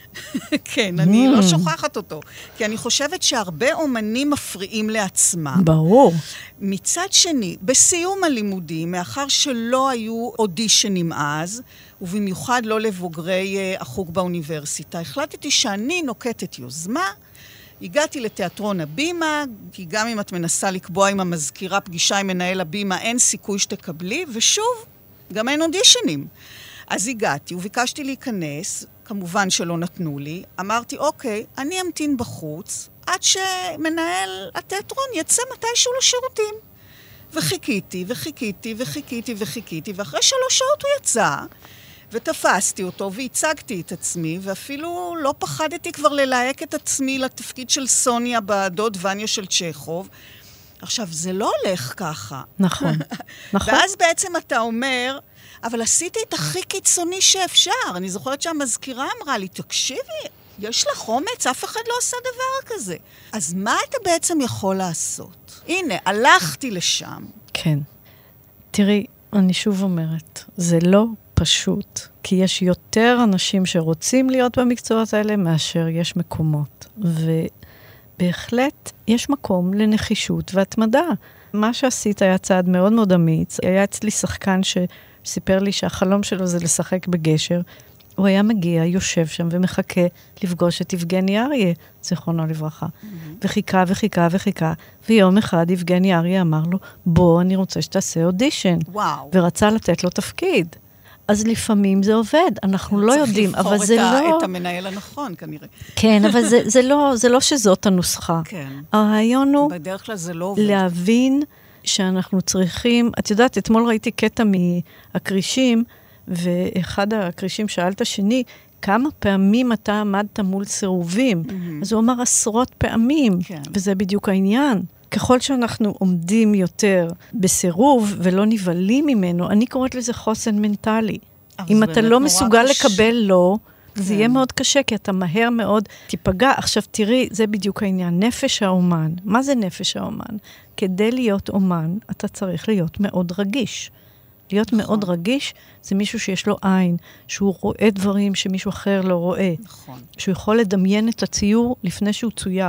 Speaker 4: כן, אני לא שוכחת אותו. כי אני חושבת שהרבה אומנים מפריעים לעצמם.
Speaker 5: ברור.
Speaker 4: מצד שני, בסיום הלימודים, מאחר שלא היו אודישנים אז, ובמיוחד לא לבוגרי החוג באוניברסיטה, החלטתי שאני נוקטת יוזמה, הגעתי לתיאטרון הבימה, כי גם אם את מנסה לקבוע עם המזכירה פגישה עם מנהל הבימה, אין סיכוי שתקבלי, ושוב, גם אין אודישנים. אז הגעתי וביקשתי להיכנס, כמובן שלא נתנו לי, אמרתי, אוקיי, אני אמתין בחוץ, עד שמנהל התיאטרון יצא מתישהו לשירותים. וחיכיתי, וחיכיתי, וחיכיתי, וחיכיתי, ואחרי 3 שעות הוא יצא, ותפסתי אותו, והצגתי את עצמי, ואפילו לא פחדתי כבר ללהק את עצמי לתפקיד של סוניה בדוד וניה של צ'כוב. עכשיו, זה לא הולך ככה.
Speaker 5: נכון, נכון.
Speaker 4: ואז בעצם אתה אומר, אבל עשיתי את הכי קיצוני שאפשר. אני זוכרת שהמזכירה אמרה לי, תקשיבי, יש לך אומץ, אף אחד לא עשה דבר כזה. אז מה אתה בעצם יכול לעשות? הנה, הלכתי לשם.
Speaker 5: כן. תראי, אני שוב אומרת, זה לא פשוט, כי יש יותר אנשים שרוצים להיות במקצועות האלה מאשר יש מקומות. ובהחלט יש מקום לנחישות והתמדה. מה שעשית היה צעד מאוד מאוד אמיץ. היה אצלי שחקן שסיפר לי שהחלום שלו זה לשחק בגשר. הוא היה מגיע, יושב שם ומחכה לפגוש את יבגני אריה, זיכרונו לברכה. וחיכה וחיכה וחיכה, ויום אחד יבגני אריה אמר לו, בוא, אני רוצה שתעשה אודישן.
Speaker 4: וואו.
Speaker 5: ורצה לתת לו תפקיד. אז לפעמים זה עובד, אנחנו לא יודעים, אבל זה לא...
Speaker 4: צריך לבחור את המנהל הנכון, כנראה.
Speaker 5: כן, אבל זה לא שזאת הנוסחה.
Speaker 4: כן.
Speaker 5: הרעיון הוא...
Speaker 4: בדרך כלל זה לא עובד.
Speaker 5: להבין שאנחנו צריכים... את יודעת, אתמול ראיתי קטע מהקרישים, ואחד הקרישים שאל את השני, כמה פעמים אתה עמדת מול סירובים? אז הוא אמר 10 פעמים,
Speaker 4: כן.
Speaker 5: וזה בדיוק העניין. ככל שאנחנו עומדים יותר בסירוב ולא נבלים ממנו, אני קוראת לזה חוסן מנטלי. אם אתה לא מסוגל לקבל לא, זה יהיה מאוד קשה, כי אתה מהר מאוד תיפגע. עכשיו תראי, זה בדיוק העניין, נפש האומן. מה זה נפש האומן? כדי להיות אומן, אתה צריך להיות מאוד רגיש. להיות מאוד רגיש, זה מישהו שיש לו עין, שהוא רואה דברים שמישהו אחר לא רואה.
Speaker 4: נכון.
Speaker 5: שהוא יכול לדמיין את הציור לפני שהוא צויר.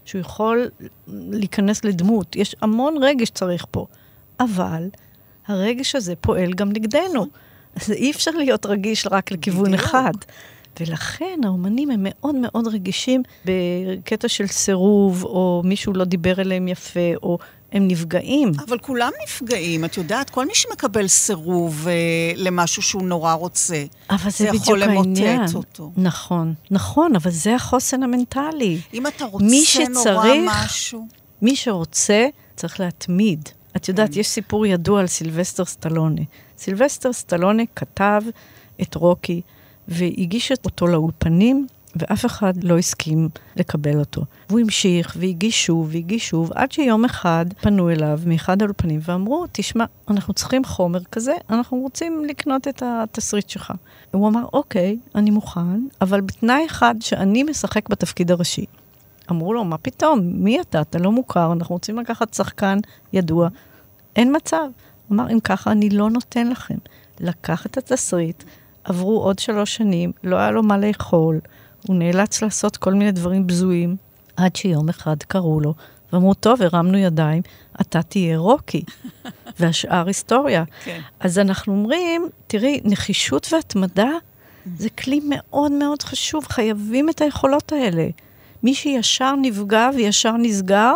Speaker 5: שהוא יכול להיכנס לדמות. יש המון רגש צריך פה. אבל הרגש הזה פועל גם נגדנו. אז אי אפשר להיות רגיש רק לכיוון אחד. ולכן האומנים הם מאוד מאוד רגישים בקטע של סירוב, או מישהו לא דיבר אליהם יפה, או הם נפגעים.
Speaker 4: אבל כולם נפגעים, את יודעת, כל מי שמקבל סירוב למשהו שהוא נורא רוצה,
Speaker 5: אבל זה יכול למוטט אותו. נכון, נכון, אבל זה החוסן המנטלי.
Speaker 4: אם אתה רוצה נורא משהו.
Speaker 5: מי שרוצה צריך להתמיד. את יודעת, יש סיפור ידוע על סילבסטר סטלונה. סילבסטר סטלונה כתב את רוקי, והגיש אותו לאולפנים, ואף אחד לא הסכים לקבל אותו. והוא המשיך, והגיש שוב, עד שיום אחד פנו אליו מאחד האולפנים, ואמרו, תשמע, אנחנו צריכים חומר כזה, אנחנו רוצים לקנות את התסריט שלך. הוא אמר, אוקיי, אני מוכן, אבל בתנאי אחד שאני משחק בתפקיד הראשי. אמרו לו, מה פתאום? מי אתה? אתה לא מוכר, אנחנו רוצים לקחת שחקן ידוע. אין מצב. אמר, אם ככה, אני לא נותן לכם. לקח את התסריט, עברו עוד 3 שנים, לא היה לו מה לאכול, הוא נאלץ לעשות כל מיני דברים בזויים, עד שיום אחד קראו לו, ואמרו, טוב, הרמנו ידיים, אתה תהיה רוקי, והשאר היסטוריה. כן. אז אנחנו אומרים, תראי, נחישות והתמדה, זה כלי מאוד מאוד חשוב, חייבים את היכולות האלה. מי שישר נפגע וישר נסגר,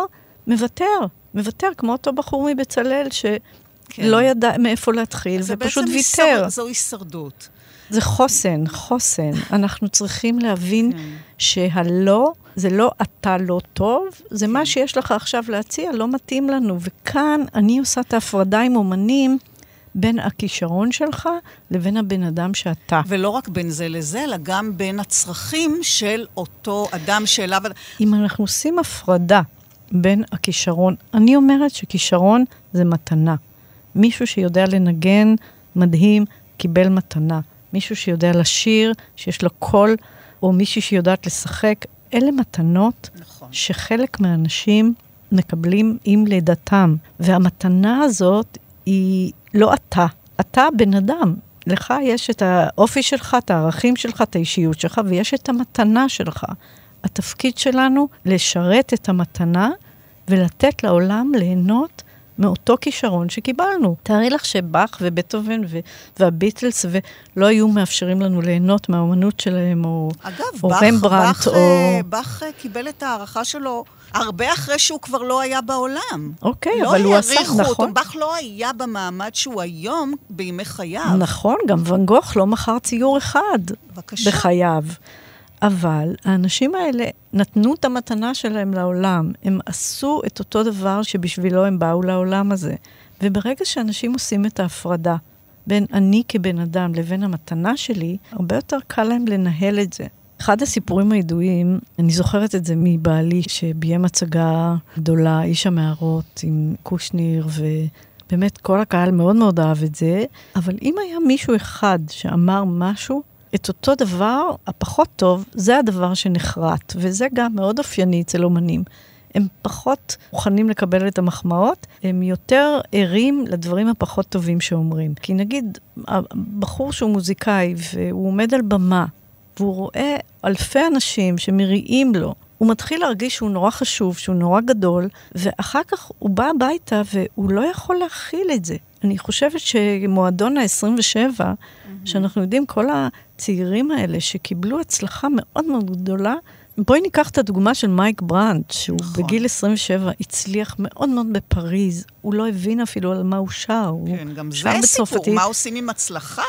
Speaker 5: מוותר, כמו אותו בחור מבצלאל, שלא ידע מאיפה להתחיל, ופשוט ויתר.
Speaker 4: זו הישרדות.
Speaker 5: זה חוסן. אנחנו צריכים להבין שהלא, זה לא אתה לא טוב, זה מה שיש לך עכשיו להציע, לא מתאים לנו. וכאן אני עושה את ההפרדה עם אומנים, בין הכישרון שלך לבין הבן אדם שאתה.
Speaker 4: ולא רק בין זה לזה, אלא גם בין הצרכים של אותו אדם שאליו...
Speaker 5: אם אנחנו עושים הפרדה בין הכישרון, אני אומרת שכישרון זה מתנה. מישהו שיודע לנגן מדהים, קיבל מתנה. מישהו שיודע לשיר, שיש לו קול, או מישהו שיודעת לשחק. אלה מתנות נכון. שחלק מהאנשים מקבלים עם לידתם. והמתנה הזאת היא לא אתה בן אדם. לך יש את האופי שלך, את הערכים שלך, את האישיות שלך, ויש את המתנה שלך. התפקיד שלנו לשרת את המתנה, ולתת לעולם ליהנות מאותו כישרון שקיבלנו. תארי לך שבאך ובטהובן והביטלס ולא היו מאפשרים לנו ליהנות מהאומנות שלהם, או רמברנדט.
Speaker 4: באך קיבל את הערכה שלו הרבה אחרי שהוא כבר לא היה בעולם.
Speaker 5: אוקיי, אבל הוא עשה, נכון.
Speaker 4: באך לא היה במעמד שהוא היום בימי חייו.
Speaker 5: נכון, גם ואן גוך לא מכר ציור אחד בחייו. אבל האנשים האלה נתנו את המתנה שלהם לעולם. הם עשו את אותו דבר שבשבילו הם באו לעולם הזה. וברגע שאנשים עושים את ההפרדה בין אני כבן אדם לבין המתנה שלי, הרבה יותר קל להם לנהל את זה. אחד הסיפורים הידועים, אני זוכרת את זה מבעלי, שביים הצגה גדולה, איש המערות עם קושניר, ובאמת כל הקהל מאוד מאוד אהב את זה. אבל אם היה מישהו אחד שאמר משהו, את אותו דבר, הפחות טוב, זה הדבר שנחרט, וזה גם מאוד אופייני אצל אומנים. הם פחות מוכנים לקבל את המחמאות, הם יותר ערים לדברים הפחות טובים שאומרים. כי נגיד, בחור שהוא מוזיקאי, והוא עומד על במה, והוא רואה אלפי אנשים שמריעים לו, הוא מתחיל להרגיש שהוא נורא חשוב, שהוא נורא גדול, ואחר כך הוא בא הביתה, והוא לא יכול להכיל את זה. אני חושבת שמועדון ה-27, שאנחנו יודעים, כל הצעירים האלה שקיבלו הצלחה מאוד מאוד גדולה, בואי ניקח את הדוגמה של מייק ברנט, שהוא נכון. בגיל 27 הצליח מאוד מאוד בפריז, הוא לא הבין אפילו על מה הוא שר.
Speaker 4: כן, גם זה סיפור, מה עושים עם הצלחה?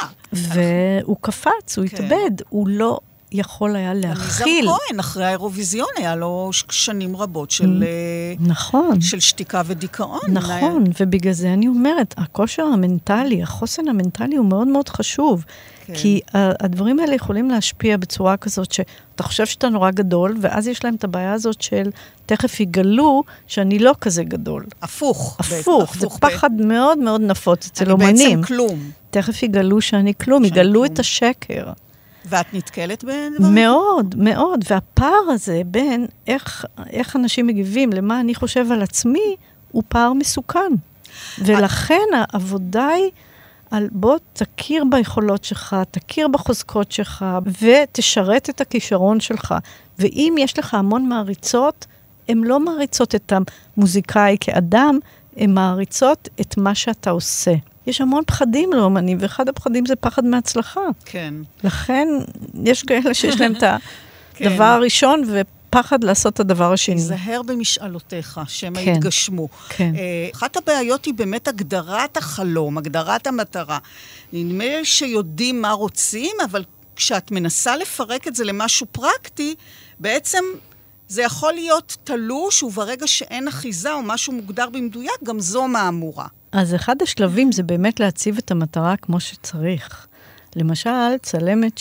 Speaker 5: והוא קפץ, הוא התאבד, הוא לא יכול היה להכיל.
Speaker 4: ניזר כהן, אחרי האירוויזיון, היה לו שנים רבות של,
Speaker 5: נכון.
Speaker 4: של שתיקה ודיכאון.
Speaker 5: נכון, ובגלל זה אני אומרת, הכושר המנטלי, החוסן המנטלי הוא מאוד מאוד חשוב, כן. כי הדברים האלה יכולים להשפיע בצורה כזאת שאתה חושב שאתה נורא גדול, ואז יש להם את הבעיה הזאת של תכף יגלו שאני לא כזה גדול.
Speaker 4: הפוך.
Speaker 5: זה פחד מאוד מאוד נפוץ אצל אומנים.
Speaker 4: אני בעצם כלום.
Speaker 5: תכף יגלו שאני כלום, יגלו את השקר.
Speaker 4: ואת נתקלת בדברים?
Speaker 5: מאוד, מאוד. והפער הזה בין איך אנשים מגיבים למה אני חושב על עצמי, הוא פער מסוכן. ולכן העבודה היא על בוא תכיר ביכולות שלך, תכיר בחוזקות שלך, ותשרת את הכישרון שלך. ואם יש לך המון מעריצות, הן לא מעריצות את המוזיקאי כאדם, הן מעריצות את מה שאתה עושה. יש המון פחדים לאומנים, ואחד הפחדים זה פחד מהצלחה.
Speaker 4: כן.
Speaker 5: לכן, יש כאלה שיש להם את הדבר הראשון, ופחד לעשות את הדבר השני.
Speaker 4: תיזהר במשאלותיך, שהם יתגשמו.
Speaker 5: כן.
Speaker 4: אחת הבעיות היא באמת הגדרת החלום, הגדרת המטרה. נדמה לי שיודעים מה רוצים, אבל כשאת מנסה לפרק את זה למשהו פרקטי, בעצם זה יכול להיות תלוש, וברגע שאין אחיזה או משהו מוגדר במדויק, גם זו מהמורה.
Speaker 5: אז אחד השלבים זה באמת להציב את המטרה כמו שצריך. למשל, צלמת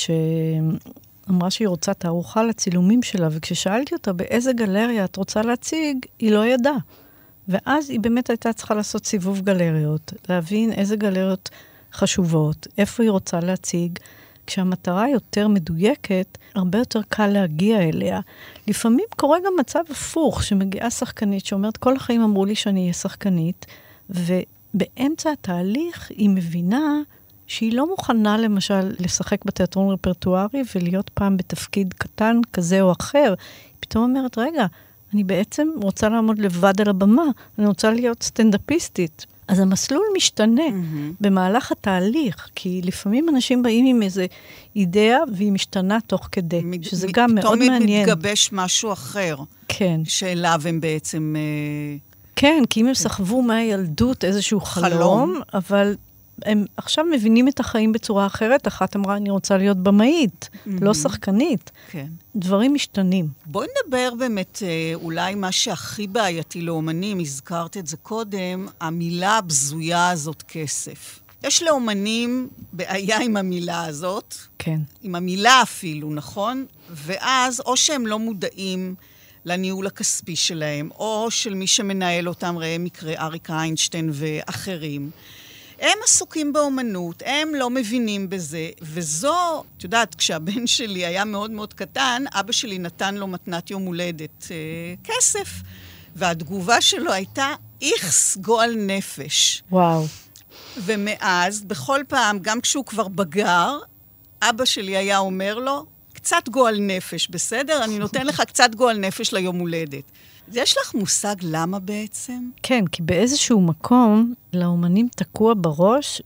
Speaker 5: שאמרה שהיא רוצה תערוכה לצילומים שלה, וכששאלתי אותה באיזה גלריה את רוצה להציג, היא לא ידעה. ואז היא באמת הייתה צריכה לעשות סיבוב גלריות, להבין איזה גלריות חשובות, איפה היא רוצה להציג. כשהמטרה יותר מדויקת, הרבה יותר קל להגיע אליה. לפעמים קורה גם מצב הפוך, שמגיעה שחקנית שאומרת, כל החיים אמרו לי שאני אהיה שחקנית, ובאמצע התהליך היא מבינה שהיא לא מוכנה למשל לשחק בתיאטרון רפרטוארי ולהיות פעם בתפקיד קטן כזה או אחר. היא פתאום אומרת, רגע, אני בעצם רוצה לעמוד לבד על הבמה, אני רוצה להיות סטנדאפיסטית. אז המסלול משתנה במהלך התהליך, כי לפעמים אנשים באים עם איזו אידאה והיא משתנה תוך כדי, שזה גם מאוד מעניין.
Speaker 4: פתאום מתגבש משהו אחר.
Speaker 5: כן.
Speaker 4: שאליו הם בעצם...
Speaker 5: כן, כי אם הם סחבו מהילדות איזשהו חלום, אבל הם עכשיו מבינים את החיים בצורה אחרת. אחת אמרה, אני רוצה להיות במאית, לא שחקנית.
Speaker 4: כן.
Speaker 5: דברים משתנים.
Speaker 4: בואי נדבר באמת, אולי מה שהכי בעייתי לאומנים, הזכרת את זה קודם, המילה הבזויה הזאת כסף. יש לאומנים בעיה עם המילה הזאת,
Speaker 5: כן.
Speaker 4: עם המילה אפילו, נכון? ואז או שהם לא מודעים לניהול הכספי שלהם, או של מי שמנהל אותם, ראה מקרה אריק איינשטיין ואחרים, הם עסוקים באומנות, הם לא מבינים בזה, וזו, את יודעת, כשהבן שלי היה מאוד מאוד קטן, אבא שלי נתן לו מתנת יום הולדת כסף, והתגובה שלו הייתה איכס גועל נפש.
Speaker 5: וואו.
Speaker 4: ומאז, בכל פעם, גם כשהוא כבר בגר, אבא שלי היה אומר לו, קצת גועל נפש, בסדר? אני נותן לך קצת גועל נפש ליום הולדת. יש לך מושג למה בעצם?
Speaker 5: כן, כי באיזשהו מקום לאומנים תקוע בראש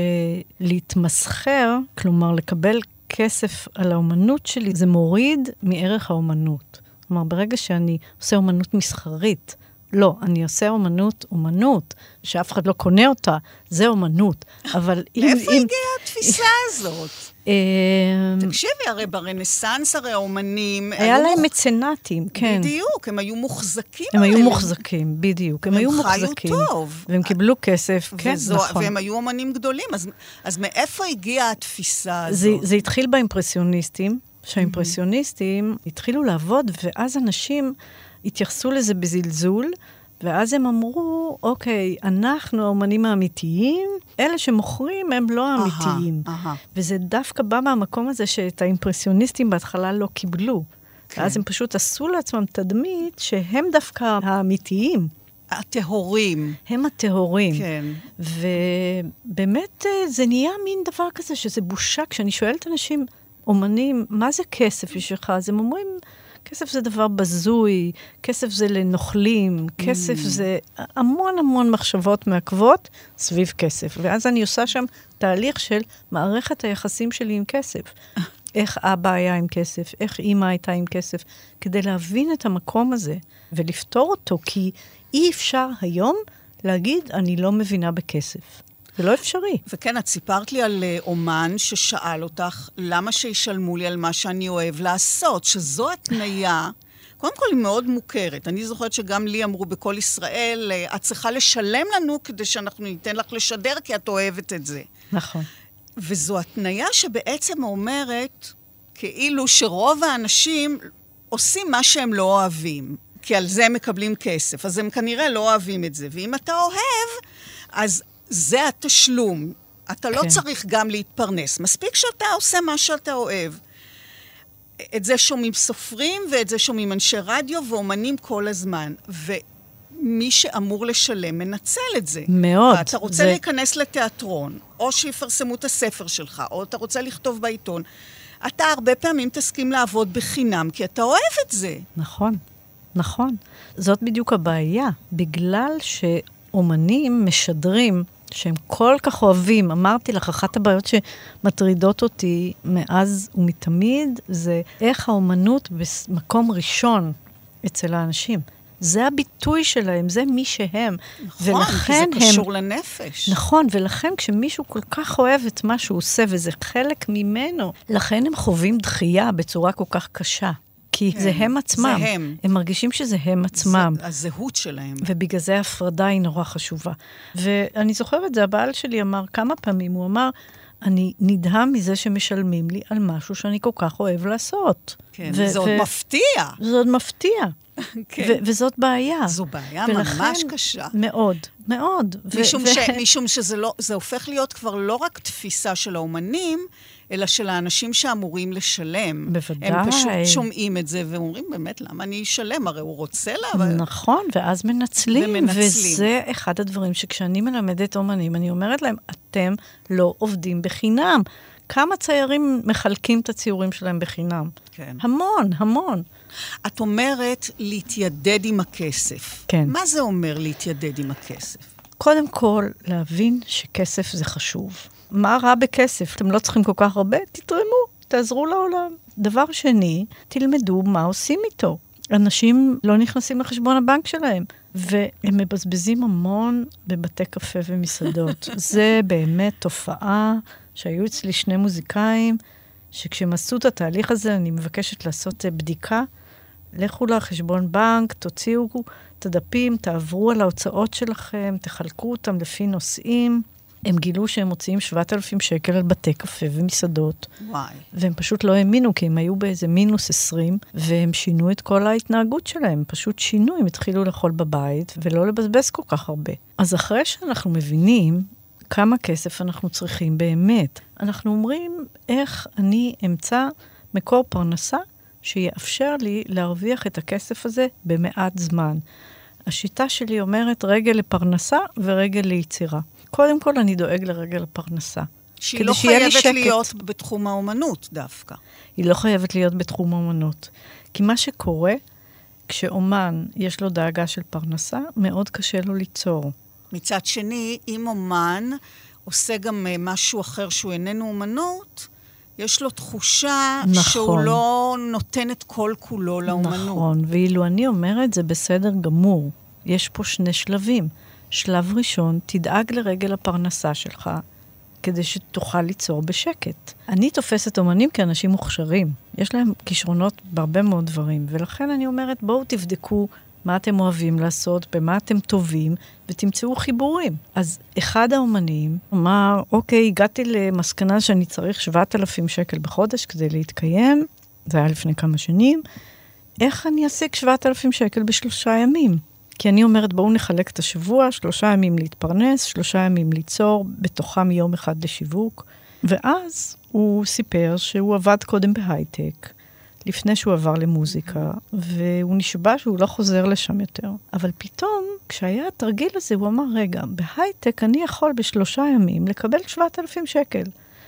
Speaker 5: שלהתמסחר, כלומר לקבל כסף על האומנות שלי, זה מוריד מערך האומנות. כלומר, ברגע שאני עושה אומנות מסחרית, לא, אני עושה אומנות, שאף אחד לא קונה אותה, זה אומנות. אבל
Speaker 4: מאיפה הגיעה התפיסה הזאת? תקשיבי, הרי ברנסנס הרי האומנים...
Speaker 5: היה להם מצנטים, כן.
Speaker 4: בדיוק, הם היו מוחזקים.
Speaker 5: הם היו מוחזקים, בדיוק. הם היו מוחזקים.
Speaker 4: חיו טוב.
Speaker 5: והם קיבלו כסף, כן, נכון.
Speaker 4: והם היו אומנים גדולים, אז מאיפה הגיעה התפיסה הזאת?
Speaker 5: זה התחיל באימפרסיוניסטים, שהאימפרסיוניסטים התחילו לעבוד, ואז אנשים התייחסו לזה בזלזול, ואז הם אמרו, אוקיי, אנחנו האומנים האמיתיים, אלה שמוכרים הם לא האמיתיים. וזה דווקא בא מהמקום הזה שאת האימפרסיוניסטים בהתחלה לא קיבלו. ואז הם פשוט עשו לעצמם תדמית שהם דווקא האמיתיים.
Speaker 4: הטהורים.
Speaker 5: הם הטהורים.
Speaker 4: כן.
Speaker 5: ובאמת זה נהיה מין דבר כזה, שזה בושה. כשאני שואלת אנשים, אומנים, מה זה כסף בשבילך? אז הם אומרים, כסף זה דבר בזוי, כסף זה לנוכלים, כסף זה המון המון מחשבות מעכבות סביב כסף. ואז אני עושה שם תהליך של מערכת היחסים שלי עם כסף. איך אבא היה עם כסף, איך אמא הייתה עם כסף, כדי להבין את המקום הזה ולפתור אותו, כי אי אפשר היום להגיד, אני לא מבינה בכסף. זה לא אפשרי.
Speaker 4: וכן, את סיפרת לי על אומן ששאל אותך, למה שישלמו לי על מה שאני אוהב לעשות? שזו התניה, קודם כל היא מאוד מוכרת. אני זוכרת שגם לי אמרו בכל ישראל, את צריכה לשלם לנו כדי שאנחנו ניתן לך לשדר, כי את אוהבת את זה.
Speaker 5: נכון.
Speaker 4: וזו התניה שבעצם אומרת, כאילו שרוב האנשים עושים מה שהם לא אוהבים, כי על זה הם מקבלים כסף, אז הם כנראה לא אוהבים את זה. ואם אתה אוהב, אז זה התשלום. אתה לא צריך גם להתפרנס. מספיק שאתה עושה מה שאתה אוהב. את זה שומעים סופרים, ואת זה שומעים אנשי רדיו, ואומנים כל הזמן. ומי שאמור לשלם מנצל את זה.
Speaker 5: מאוד.
Speaker 4: אתה רוצה להיכנס לתיאטרון, או שיפרסמו את הספר שלך, או אתה רוצה לכתוב בעיתון. אתה הרבה פעמים תסכים לעבוד בחינם, כי אתה אוהב את זה.
Speaker 5: נכון. נכון. זאת בדיוק הבעיה. בגלל שאומנים משדרים שהם כל כך אוהבים, אמרתי לך, אחת הבעיות שמטרידות אותי מאז ומתמיד, זה איך האומנות במקום ראשון אצל האנשים. זה הביטוי שלהם, זה מי שהם.
Speaker 4: נכון, כי זה קשור לנפש.
Speaker 5: נכון, ולכן כשמישהו כל כך אוהב את מה שהוא עושה, וזה חלק ממנו, לכן הם חווים דחייה בצורה כל כך קשה. כי זה הם עצמם.
Speaker 4: זה הם.
Speaker 5: הם מרגישים שזה הם עצמם.
Speaker 4: הזהות שלהם.
Speaker 5: ובגלל זה ההפרדה היא נורא חשובה. ואני זוכרת, זה הבעל שלי אמר כמה פעמים, הוא אמר, אני נדהם מזה שמשלמים לי על משהו שאני כל כך אוהב לעשות.
Speaker 4: כן, זה עוד מפתיע.
Speaker 5: זה עוד מפתיע.
Speaker 4: כן.
Speaker 5: וזאת בעיה.
Speaker 4: זו בעיה ממש קשה.
Speaker 5: מאוד, מאוד.
Speaker 4: משום שזה הופך להיות כבר לא רק תפיסה של האומנים, אלא של האנשים שאמורים לשלם.
Speaker 5: בוודאי.
Speaker 4: הם פשוט שומעים את זה ואומרים, באמת, למה אני אשלם? הרי הוא רוצה לה.
Speaker 5: נכון, ואז מנצלים. וזה אחד הדברים שכשאני מלמדת אומנים, אני אומרת להם, אתם לא עובדים בחינם. כמה ציירים מחלקים את הציורים שלהם בחינם?
Speaker 4: כן.
Speaker 5: המון, המון.
Speaker 4: את אומרת להתיידד עם הכסף.
Speaker 5: כן.
Speaker 4: מה זה אומר להתיידד עם הכסף?
Speaker 5: קודם כל, להבין שכסף זה חשוב. מה רע בכסף? אתם לא צריכים כל כך הרבה? תתרמו, תעזרו לעולם. דבר שני, תלמדו מה עושים איתו. אנשים לא נכנסים לחשבון הבנק שלהם, והם מבזבזים המון בבתי קפה ומסעדות. זה באמת תופעה שהיו אצלי שני מוזיקאים, שכשהם עשו את התהליך הזה, אני מבקשת לעשות בדיקה, לכו לחשבון בנק, תוציאו את הדפים, תעברו על ההוצאות שלכם, תחלקו אותם לפי נושאים. הם גילו שהם מוציאים 7,000 שקל על בתי קפה ומסעדות.
Speaker 4: וואי.
Speaker 5: והם פשוט לא האמינו, כי הם היו באיזה מינוס 20, והם שינו את כל ההתנהגות שלהם. פשוט שינו, הם התחילו לאכול בבית, ולא לבזבז כל כך הרבה. אז אחרי שאנחנו מבינים כמה כסף אנחנו צריכים באמת, אנחנו אומרים איך אני אמצא מקור פרנסה, שיאפשר לי להרוויח את הכסף הזה במעט זמן. השיטה שלי אומרת רגל לפרנסה ורגל ליצירה. קודם כל אני דואג לרגל לפרנסה.
Speaker 4: שהיא לא חייבת להיות בתחום האומנות דווקא.
Speaker 5: היא לא חייבת להיות בתחום האומנות. כי מה שקורה, כשאומן יש לו דאגה של פרנסה, מאוד קשה לו ליצור.
Speaker 4: מצד שני, אם אומן עושה גם משהו אחר שהוא איננו אומנות, יש לו תחושה שהוא לא נותן את כל כולו לאומנות.
Speaker 5: נכון, ואילו אני אומרת, זה בסדר גמור. יש פה שני שלבים. שלב ראשון, תדאג לרגל הפרנסה שלך, כדי שתוכל ליצור בשקט. אני תופסת אומנים כאנשים מוכשרים. יש להם כישרונות בהרבה מאוד דברים, ולכן אני אומרת, בואו תבדקו מה אתם אוהבים לעשות, במה אתם טובים, ותמצאו חיבורים. אז אחד האומנים אמר, אוקיי, הגעתי למסקנה שאני צריך 7,000 שקל בחודש כדי להתקיים, זה היה לפני כמה שנים, איך אני אשיג 7,000 שקל ב3 ימים? כי אני אומרת, בואו נחלק את השבוע, 3 ימים להתפרנס, 3 ימים ליצור, בתוכם יום אחד לשיווק, ואז הוא סיפר שהוא עבד קודם בהייטק, לפני שהוא עבר למוזיקה, והוא נשבע שהוא לא חוזר לשם יותר. אבל פתאום, כשהיה התרגיל הזה, הוא אמר, רגע, בהייטק אני יכול ב3 ימים לקבל 7,000 שקל.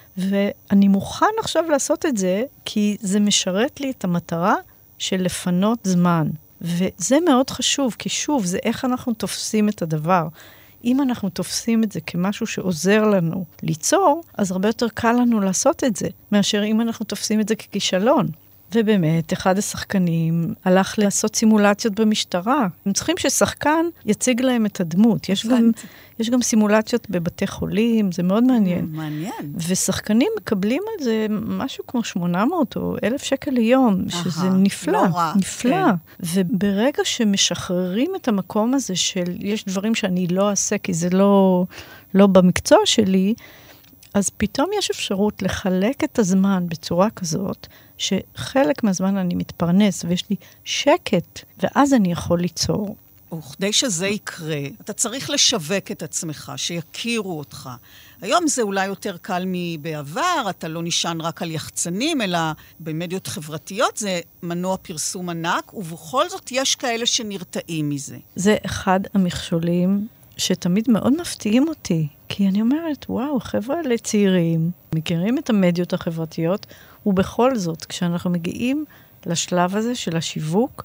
Speaker 5: ואני מוכן עכשיו לעשות את זה, כי זה משרת לי את המטרה של לפנות זמן. וזה מאוד חשוב, כי שוב, זה איך אנחנו תופסים את הדבר. אם אנחנו תופסים את זה כמשהו שעוזר לנו ליצור, אז הרבה יותר קל לנו לעשות את זה, מאשר אם אנחנו תופסים את זה ככישלון. ובאמת, אחד השחקנים הלך לעשות סימולציות במשטרה. הם צריכים ששחקן יציג להם את הדמות. יש גם סימולציות בבתי חולים, זה מאוד מעניין.
Speaker 4: מעניין.
Speaker 5: ושחקנים מקבלים על זה משהו כמו 800 או 1,000 שקל ליום, שזה נפלא.
Speaker 4: לא רע.
Speaker 5: נפלא. כן. וברגע שמשחררים את המקום הזה של, יש דברים שאני לא אעשה, כי זה לא במקצוע שלי, אז פתאום יש אפשרות לחלק את הזמן בצורה כזאת, שחלק מהזמן אני מתפרנס ויש לי שקט, ואז אני יכול ליצור.
Speaker 4: וכדי שזה יקרה, אתה צריך לשווק את עצמך, שיכירו אותך. היום זה אולי יותר קל מבעבר, אתה לא נשען רק על יחצנים, אלא במדיות חברתיות, זה מנוע פרסום ענק, ובכל זאת יש כאלה שנרתעים מזה.
Speaker 5: זה אחד המכשולים שתמיד מאוד מפתיעים אותי, כי אני אומרת, וואו, חבר'ה צעירים, מכירים את המדיות החברתיות, ובכל זאת, כשאנחנו מגיעים לשלב הזה של השיווק,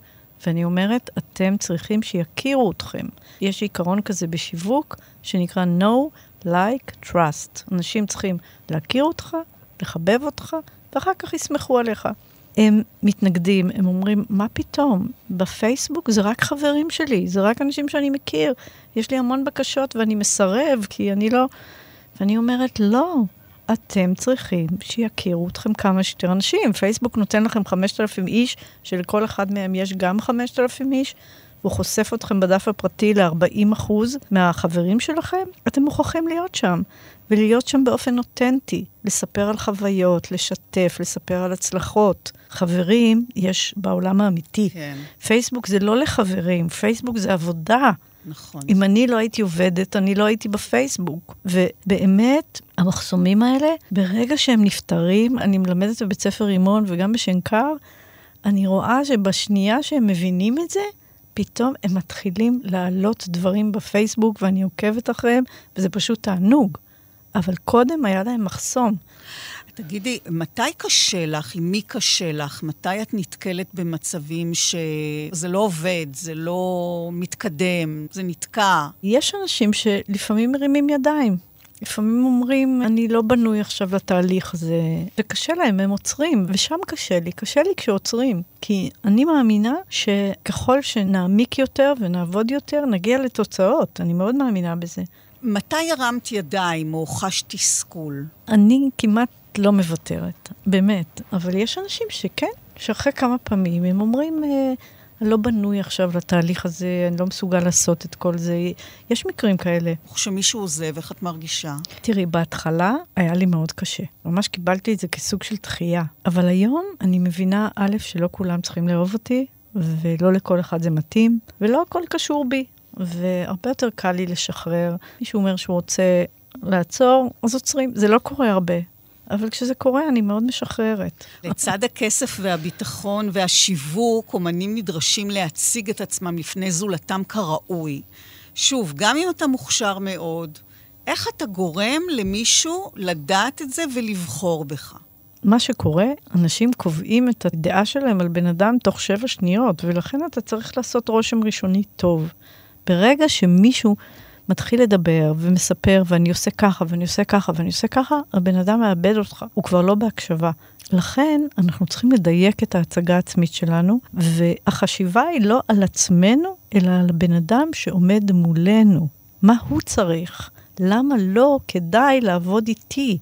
Speaker 5: ואני אומרת, אתם צריכים שיכירו אתכם. יש עיקרון כזה בשיווק, שנקרא know, like, trust. אנשים צריכים להכיר אותך, לחבב אותך, ואחר כך יסמכו עליך. הם מתנגדים, הם אומרים, מה פתאום? בפייסבוק זה רק חברים שלי, זה רק אנשים שאני מכיר. יש לי המון בקשות ואני מסרב, כי אני לא... ואני אומרת, לא, אתם צריכים שיכירו אתכם כמה שיותר אנשים. פייסבוק נותן לכם 5,000 איש, שלכל אחד מהם יש גם 5,000 איש, והוא חושף אתכם בדף הפרטי ל-40% מהחברים שלכם. אתם מוכרחים להיות שם, ולהיות שם באופן אותנטי, לספר על חוויות, לשתף, לספר על הצלחות. חברים יש בעולם האמיתי. כן. פייסבוק זה לא לחברים, פייסבוק זה עבודה.
Speaker 4: נכון.
Speaker 5: אם אני לא הייתי עובדת, אני לא הייתי בפייסבוק. ובאמת, המחסומים האלה, ברגע שהם נפטרים, אני מלמדת בבית ספר רימון וגם בשנקר, אני רואה שבשנייה שהם מבינים את זה, פתאום הם מתחילים להעלות דברים בפייסבוק, ואני עוקבת אחריהם, וזה פשוט תענוג. אבל קודם היה להם מחסום.
Speaker 4: תגידי, מתי קשה לך, עם מי קשה לך? מתי את נתקלת במצבים שזה לא עובד, זה לא מתקדם, זה נתקע?
Speaker 5: יש אנשים שלפעמים מרימים ידיים. לפעמים אומרים, אני לא בנוי עכשיו לתהליך הזה. וקשה להם, הם עוצרים. ושם קשה לי כשעוצרים. כי אני מאמינה שככל שנעמיק יותר ונעבוד יותר, נגיע לתוצאות. אני מאוד מאמינה בזה.
Speaker 4: מתי הרמת ידיים או חש תסכול?
Speaker 5: אני כמעט לא מוותרת, באמת. אבל יש אנשים שכן, שאחרי כמה פעמים הם אומרים, אני לא בנוי עכשיו לתהליך הזה, אני לא מסוגל לעשות את כל זה. יש מקרים כאלה.
Speaker 4: כשמישהו עוזב, איך את מרגישה?
Speaker 5: תראי, בהתחלה היה לי מאוד קשה. ממש קיבלתי את זה כסוג של דחייה. אבל היום אני מבינה, א', שלא כולם צריכים לאהוב אותי, ולא לכל אחד זה מתאים, ולא הכל קשור בי. והרבה יותר קל לי לשחרר. מישהו אומר שהוא רוצה לעצור, אז עוצרים. זה לא קורה הרבה. אבל כשזה קורה, אני מאוד משחררת.
Speaker 4: לצד הכסף והביטחון והשיווק, אומנים נדרשים להציג את עצמם לפני זולתם כראוי. שוב, גם אם אתה מוכשר מאוד, איך אתה גורם למישהו לדעת את זה ולבחור בך?
Speaker 5: מה שקורה, אנשים קובעים את הדעה שלהם על בן אדם תוך 7 שניות, ולכן אתה צריך לעשות רושם ראשוני טוב. ברגע שמישהו מתחיל לדבר ומספר, ואני עושה ככה, ואני עושה ככה, ואני עושה ככה, הבן אדם מאבד אותך, הוא כבר לא בהקשבה. לכן אנחנו צריכים לדייק את ההצגה העצמית שלנו, והחשיבה היא לא על עצמנו, אלא על הבן אדם שעומד מולנו. מה הוא צריך? למה לא כדאי לעבוד איתי?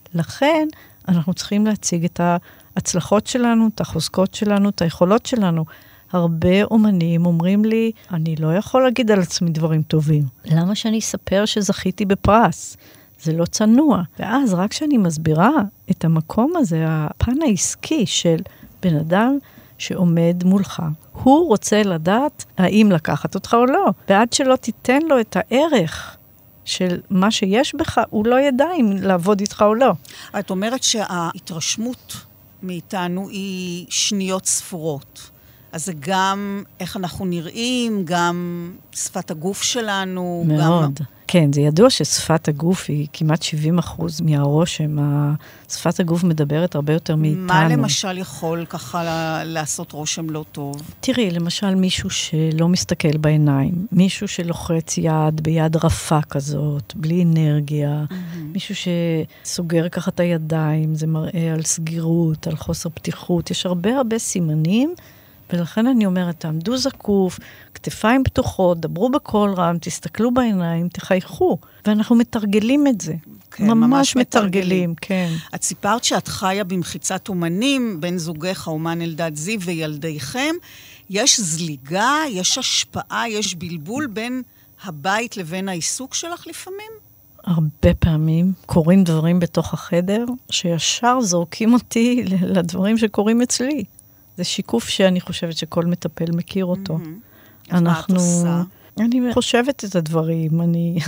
Speaker 5: לכן אנחנו צריכים להציג את ההצלחות שלנו, את החוזקות שלנו, את היכולות שלנו. הרבה אומנים אומרים לי, אני לא יכול להגיד על עצמי דברים טובים. למה שאני אספר שזכיתי בפרס? זה לא צנוע. ואז רק כשאני מסבירה את המקום הזה, הפן העסקי של בן אדם שעומד מולך, הוא רוצה לדעת האם לקחת אותך או לא. ועד שלא תיתן לו את הערך של מה שיש בך, הוא לא ידע אם לעבוד איתך או לא.
Speaker 4: את אומרת שההתרשמות מאיתנו היא שניות ספורות. אז זה גם איך אנחנו נראים, גם שפת הגוף שלנו.
Speaker 5: מאוד. גם... כן, זה ידוע ששפת הגוף היא כמעט 70% מהרושם. שפת הגוף מדברת הרבה יותר מאיתנו.
Speaker 4: מה למשל יכול ככה לעשות רושם לא טוב?
Speaker 5: תראי, למשל מישהו שלא מסתכל בעיניים, מישהו שלוחץ יד ביד רפה כזאת, בלי אנרגיה, מישהו שסוגר ככה את הידיים, זה מראה על סגירות, על חוסר פתיחות. יש הרבה סימנים, ולכן אני אומרת, תעמדו זקוף, כתפיים פתוחות, דברו בקול רם, תסתכלו בעיניים, תחייכו. ואנחנו מתרגלים את זה.
Speaker 4: כן,
Speaker 5: ממש מתרגלים, כן.
Speaker 4: את סיפרת שאת חיה במחיצת אומנים, בן זוגך, האומן אלדד זיו וילדיכם. יש זליגה, יש השפעה, יש בלבול בין הבית לבין העיסוק שלך לפעמים?
Speaker 5: הרבה פעמים קורים דברים בתוך החדר, שישר זורקים אותי לדברים שקורים אצלי. זה שיקוף שאני חושבת שכל מטפל מכיר אותו.
Speaker 4: אז מה את עושה?
Speaker 5: אני חושבת את הדברים,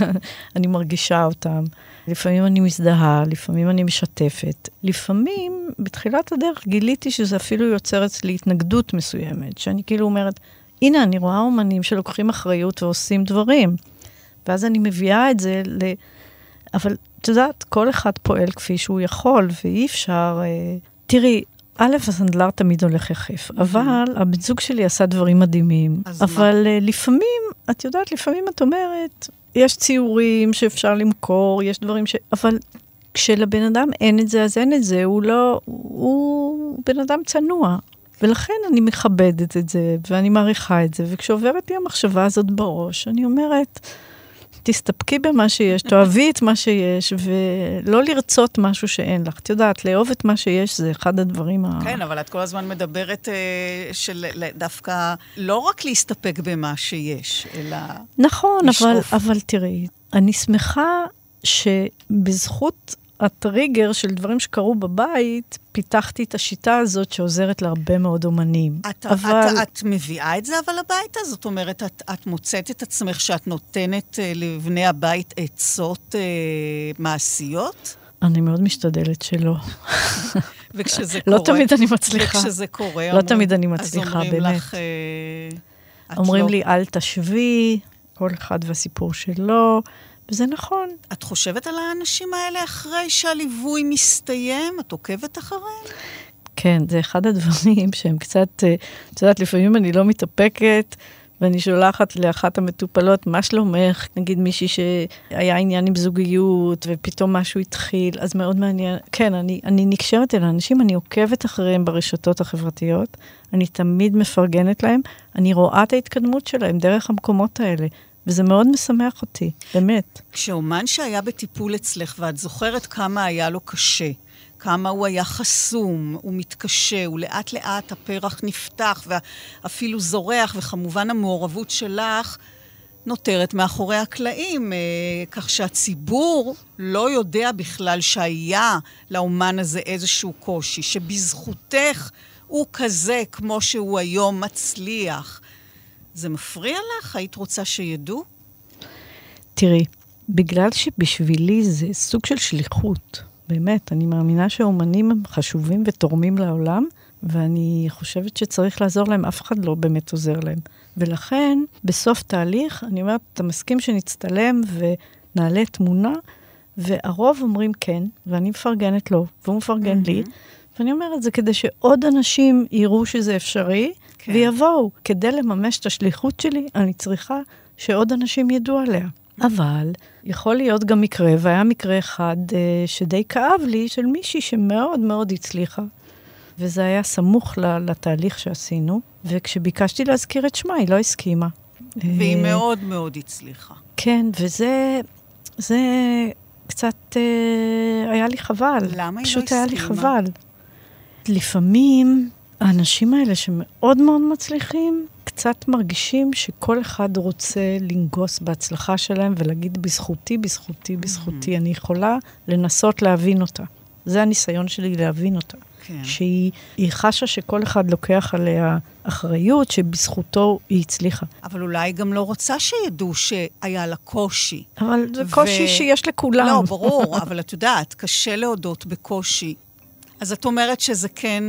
Speaker 5: אני מרגישה אותם. לפעמים אני מזדהה, לפעמים אני משתפת. לפעמים, בתחילת הדרך, גיליתי שזה אפילו יוצר אצלי התנגדות מסוימת, שאני כאילו אומרת, הנה, אני רואה אומנים שלוקחים אחריות ועושים דברים. ואז אני מביאה את זה אבל את יודעת, כל אחד פועל כפי שהוא יכול, ואי אפשר... תראי, א', הסנדלר תמיד הולך יחף, אבל הבן זוג שלי עשה דברים מדהימים. אבל לפעמים, את יודעת, לפעמים את אומרת, יש ציורים שאפשר למכור, יש דברים אבל כשלבן אדם אין את זה, אז אין את זה, הוא בן אדם צנוע. ולכן אני מכבדת את זה, ואני מעריכה את זה, וכשעוברת לי המחשבה הזאת בראש, אני אומרת, תסתפקי במה שיש, תאהבי את מה שיש, ולא לרצות משהו שאין לך. את יודעת, לאהוב את מה שיש זה אחד הדברים
Speaker 4: כן, אבל את כל הזמן מדברת של דווקא לא רק להסתפק במה שיש, אלא
Speaker 5: נכון, אבל תראי, אני שמחה שבזכות הטריגר של דברים שקרו בבית, פיתחתי את השיטה הזאת שעוזרת להרבה מאוד אומנים.
Speaker 4: את מביאה את זה אבל הביתה? זאת אומרת, את מוצאת את עצמך שאת נותנת לבני הבית עצות מעשיות?
Speaker 5: אני מאוד משתדלת שלא.
Speaker 4: וכשזה קורה...
Speaker 5: לא תמיד אני מצליחה.
Speaker 4: וכשזה קורה...
Speaker 5: לא תמיד אני מצליחה, באמת.
Speaker 4: אז אומרים לך...
Speaker 5: אומרים לי, אל תשווי, כל אחד והסיפור שלו. וזה נכון.
Speaker 4: את חושבת על האנשים האלה אחרי שהליווי מסתיים? את עוקבת אחריהם?
Speaker 5: כן, זה אחד הדברים שהם קצת, את יודעת, לפעמים אני לא מתאפקת, ואני שולחת לאחת המטופלות, מה שלומך? נגיד מישהי שהיה עניין עם זוגיות, ופתאום משהו התחיל, אז מאוד מעניין. כן, אני נקשרת אל האנשים, אני עוקבת אחריהם ברשתות החברתיות, אני תמיד מפרגנת להם, אני רואה את ההתקדמות שלהם דרך המקומות האלה. וזה מאוד משמח אותי, באמת.
Speaker 4: כשאומן שהיה בטיפול אצלך, ואת זוכרת כמה היה לו קשה, כמה הוא היה חסום, הוא מתקשה, הוא לאט לאט הפרח נפתח, ואפילו זורח, וכמובן המעורבות שלך נותרת מאחורי הקלעים, כך שהציבור לא יודע בכלל שהיה לאומן הזה איזשהו קושי, שבזכותך הוא כזה כמו שהוא היום מצליח. זה מפריע לך? היית רוצה שידעו?
Speaker 5: תראי, בגלל שבשבילי זה סוג של שליחות, באמת, אני מאמינה שהאומנים הם חשובים ותורמים לעולם, ואני חושבת שצריך לעזור להם, אף אחד לא באמת עוזר להם. ולכן, בסוף תהליך, אני אומרת, אתה מסכים שנצטלם ונעלה תמונה, והרוב אומרים כן, ואני מפרגנת לו, והוא מפרגן לי, ואני אומרת, זה כדי שעוד אנשים יראו שזה אפשרי, ויבואו. כדי לממש את השליחות שלי, אני צריכה שעוד אנשים ידעו עליה. אבל יכול להיות גם מקרה, והיה מקרה אחד שדי כאב לי, של מישהי שמאוד מאוד הצליחה, וזה היה סמוך לתהליך שעשינו, וכשביקשתי להזכיר את שמה, היא לא הסכימה.
Speaker 4: והיא מאוד מאוד הצליחה.
Speaker 5: כן, וזה קצת היה לי חבל.
Speaker 4: למה היא
Speaker 5: פשוט
Speaker 4: לא
Speaker 5: היה לי
Speaker 4: הסכימה?
Speaker 5: חבל. לפעמים האנשים האלה שמאוד מאוד מצליחים, קצת מרגישים שכל אחד רוצה לנגוס בהצלחה שלהם ולהגיד בזכותי, בזכותי, בזכותי. אני יכולה לנסות להבין אותה. זה הניסיון שלי להבין אותה.
Speaker 4: כן.
Speaker 5: שהיא חשה שכל אחד לוקח עליה אחריות, שבזכותו היא הצליחה.
Speaker 4: אבל אולי גם לא רוצה שידעו שהיה לה קושי.
Speaker 5: אבל זה קושי שיש לכולם.
Speaker 4: לא, ברור, אבל את יודעת, קשה להודות בקושי. אז את אומרת שזה כן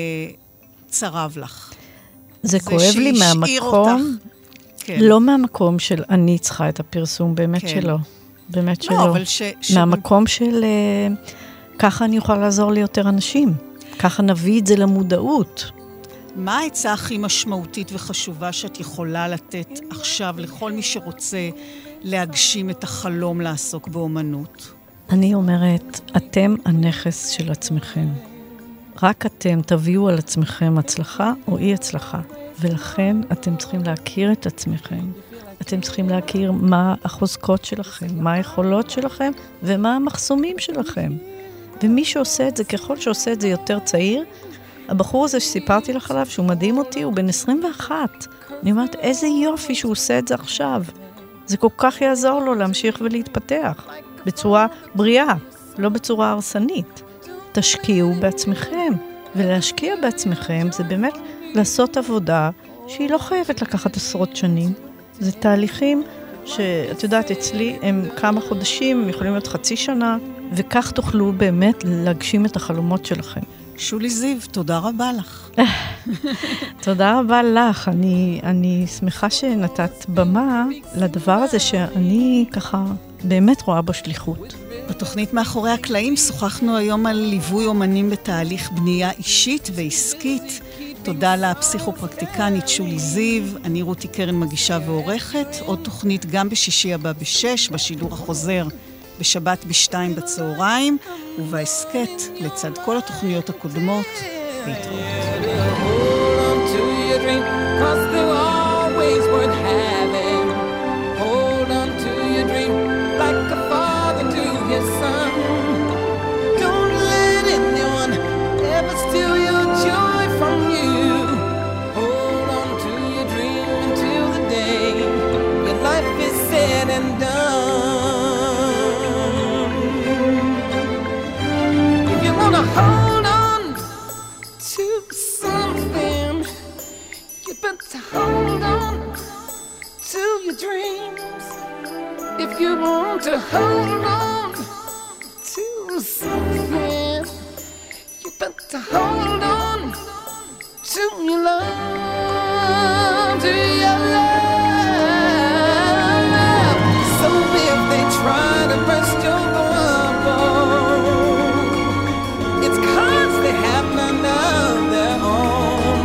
Speaker 4: צרב לך.
Speaker 5: זה כואב לי מהמקום,
Speaker 4: כן.
Speaker 5: לא מהמקום של אני צריכה את הפרסום, באמת
Speaker 4: כן.
Speaker 5: שלא. באמת
Speaker 4: לא,
Speaker 5: שלא.
Speaker 4: אבל
Speaker 5: מהמקום של ככה אני יכולה לעזור ליותר אנשים. ככה נביא את זה למודעות.
Speaker 4: מה העצה הכי משמעותית וחשובה שאת יכולה לתת עכשיו לכל מי שרוצה להגשים את החלום לעסוק באומנות?
Speaker 5: אני אומרת, אתם הנכס של עצמכם. רק אתם תביאו על עצמכם הצלחה או אי הצלחה. ולכן אתם צריכים להכיר את עצמכם. אתם צריכים להכיר מה החוזקות שלכם, מה היכולות שלכם ומה המחסומים שלכם. ומי שעושה את זה, ככל שעושה את זה יותר צעיר, הבחור הזה שסיפרתי לך עליו, שהוא מדהים אותי, הוא בן 21. אני אומרת, איזה יופי שהוא עושה את זה עכשיו. זה כל כך יעזור לו להמשיך ולהתפתח. בצורה בריאה, לא בצורה הרסנית. תשקיעו בעצמכם. ולהשקיע בעצמכם זה באמת לעשות עבודה שהיא לא חייבת לקחת עשרות שנים. זה תהליכים שאת יודעת, אצלי הם כמה חודשים, הם יכולים להיות חצי שנה, וכך תוכלו באמת להגשים את החלומות שלכם.
Speaker 4: שולי זיו, תודה רבה לך.
Speaker 5: תודה רבה לך. אני שמחה שנתת במה לדבר הזה שאני ככה באמת רואה בו שליחות.
Speaker 4: בתוכנית מאחורי הקלעים שוחחנו היום על ליווי אומנים בתהליך בנייה אישית ועסקית. תודה לפסיכופרקטיקנית שולי זיו, אני רותי קרן מגישה ועורכת. עוד תוכנית גם בשישי הבא ב-6, בשידור החוזר בשבת ב-2 בצהריים, ובהסקט לצד כל התוכניות הקודמות. להתראות.
Speaker 6: Hold on to something. You better hold on to your dreams. If you want to hold on to something, you better hold on to your love, to your love. So if they try to burst your bubble, they have none of their own.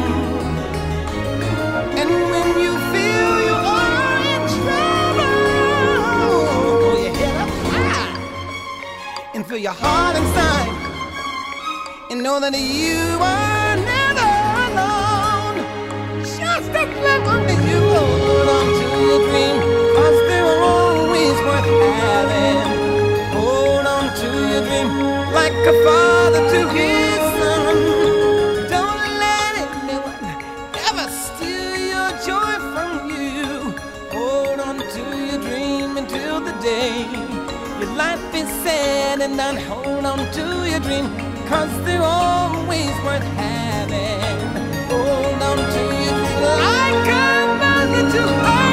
Speaker 6: And when you feel you are in trouble, pull your head up high and feel your heart inside, and know that you are never alone. Just as long as you hold on to your dream, 'cause they're always worth having. Hold on to your dream like a father to his son. Don't let anyone ever steal your joy from you. Hold on to your dream until the day your life is sad, and then hold on to your dream, 'cause they're always worth having. Hold on to your dream like a mother to her.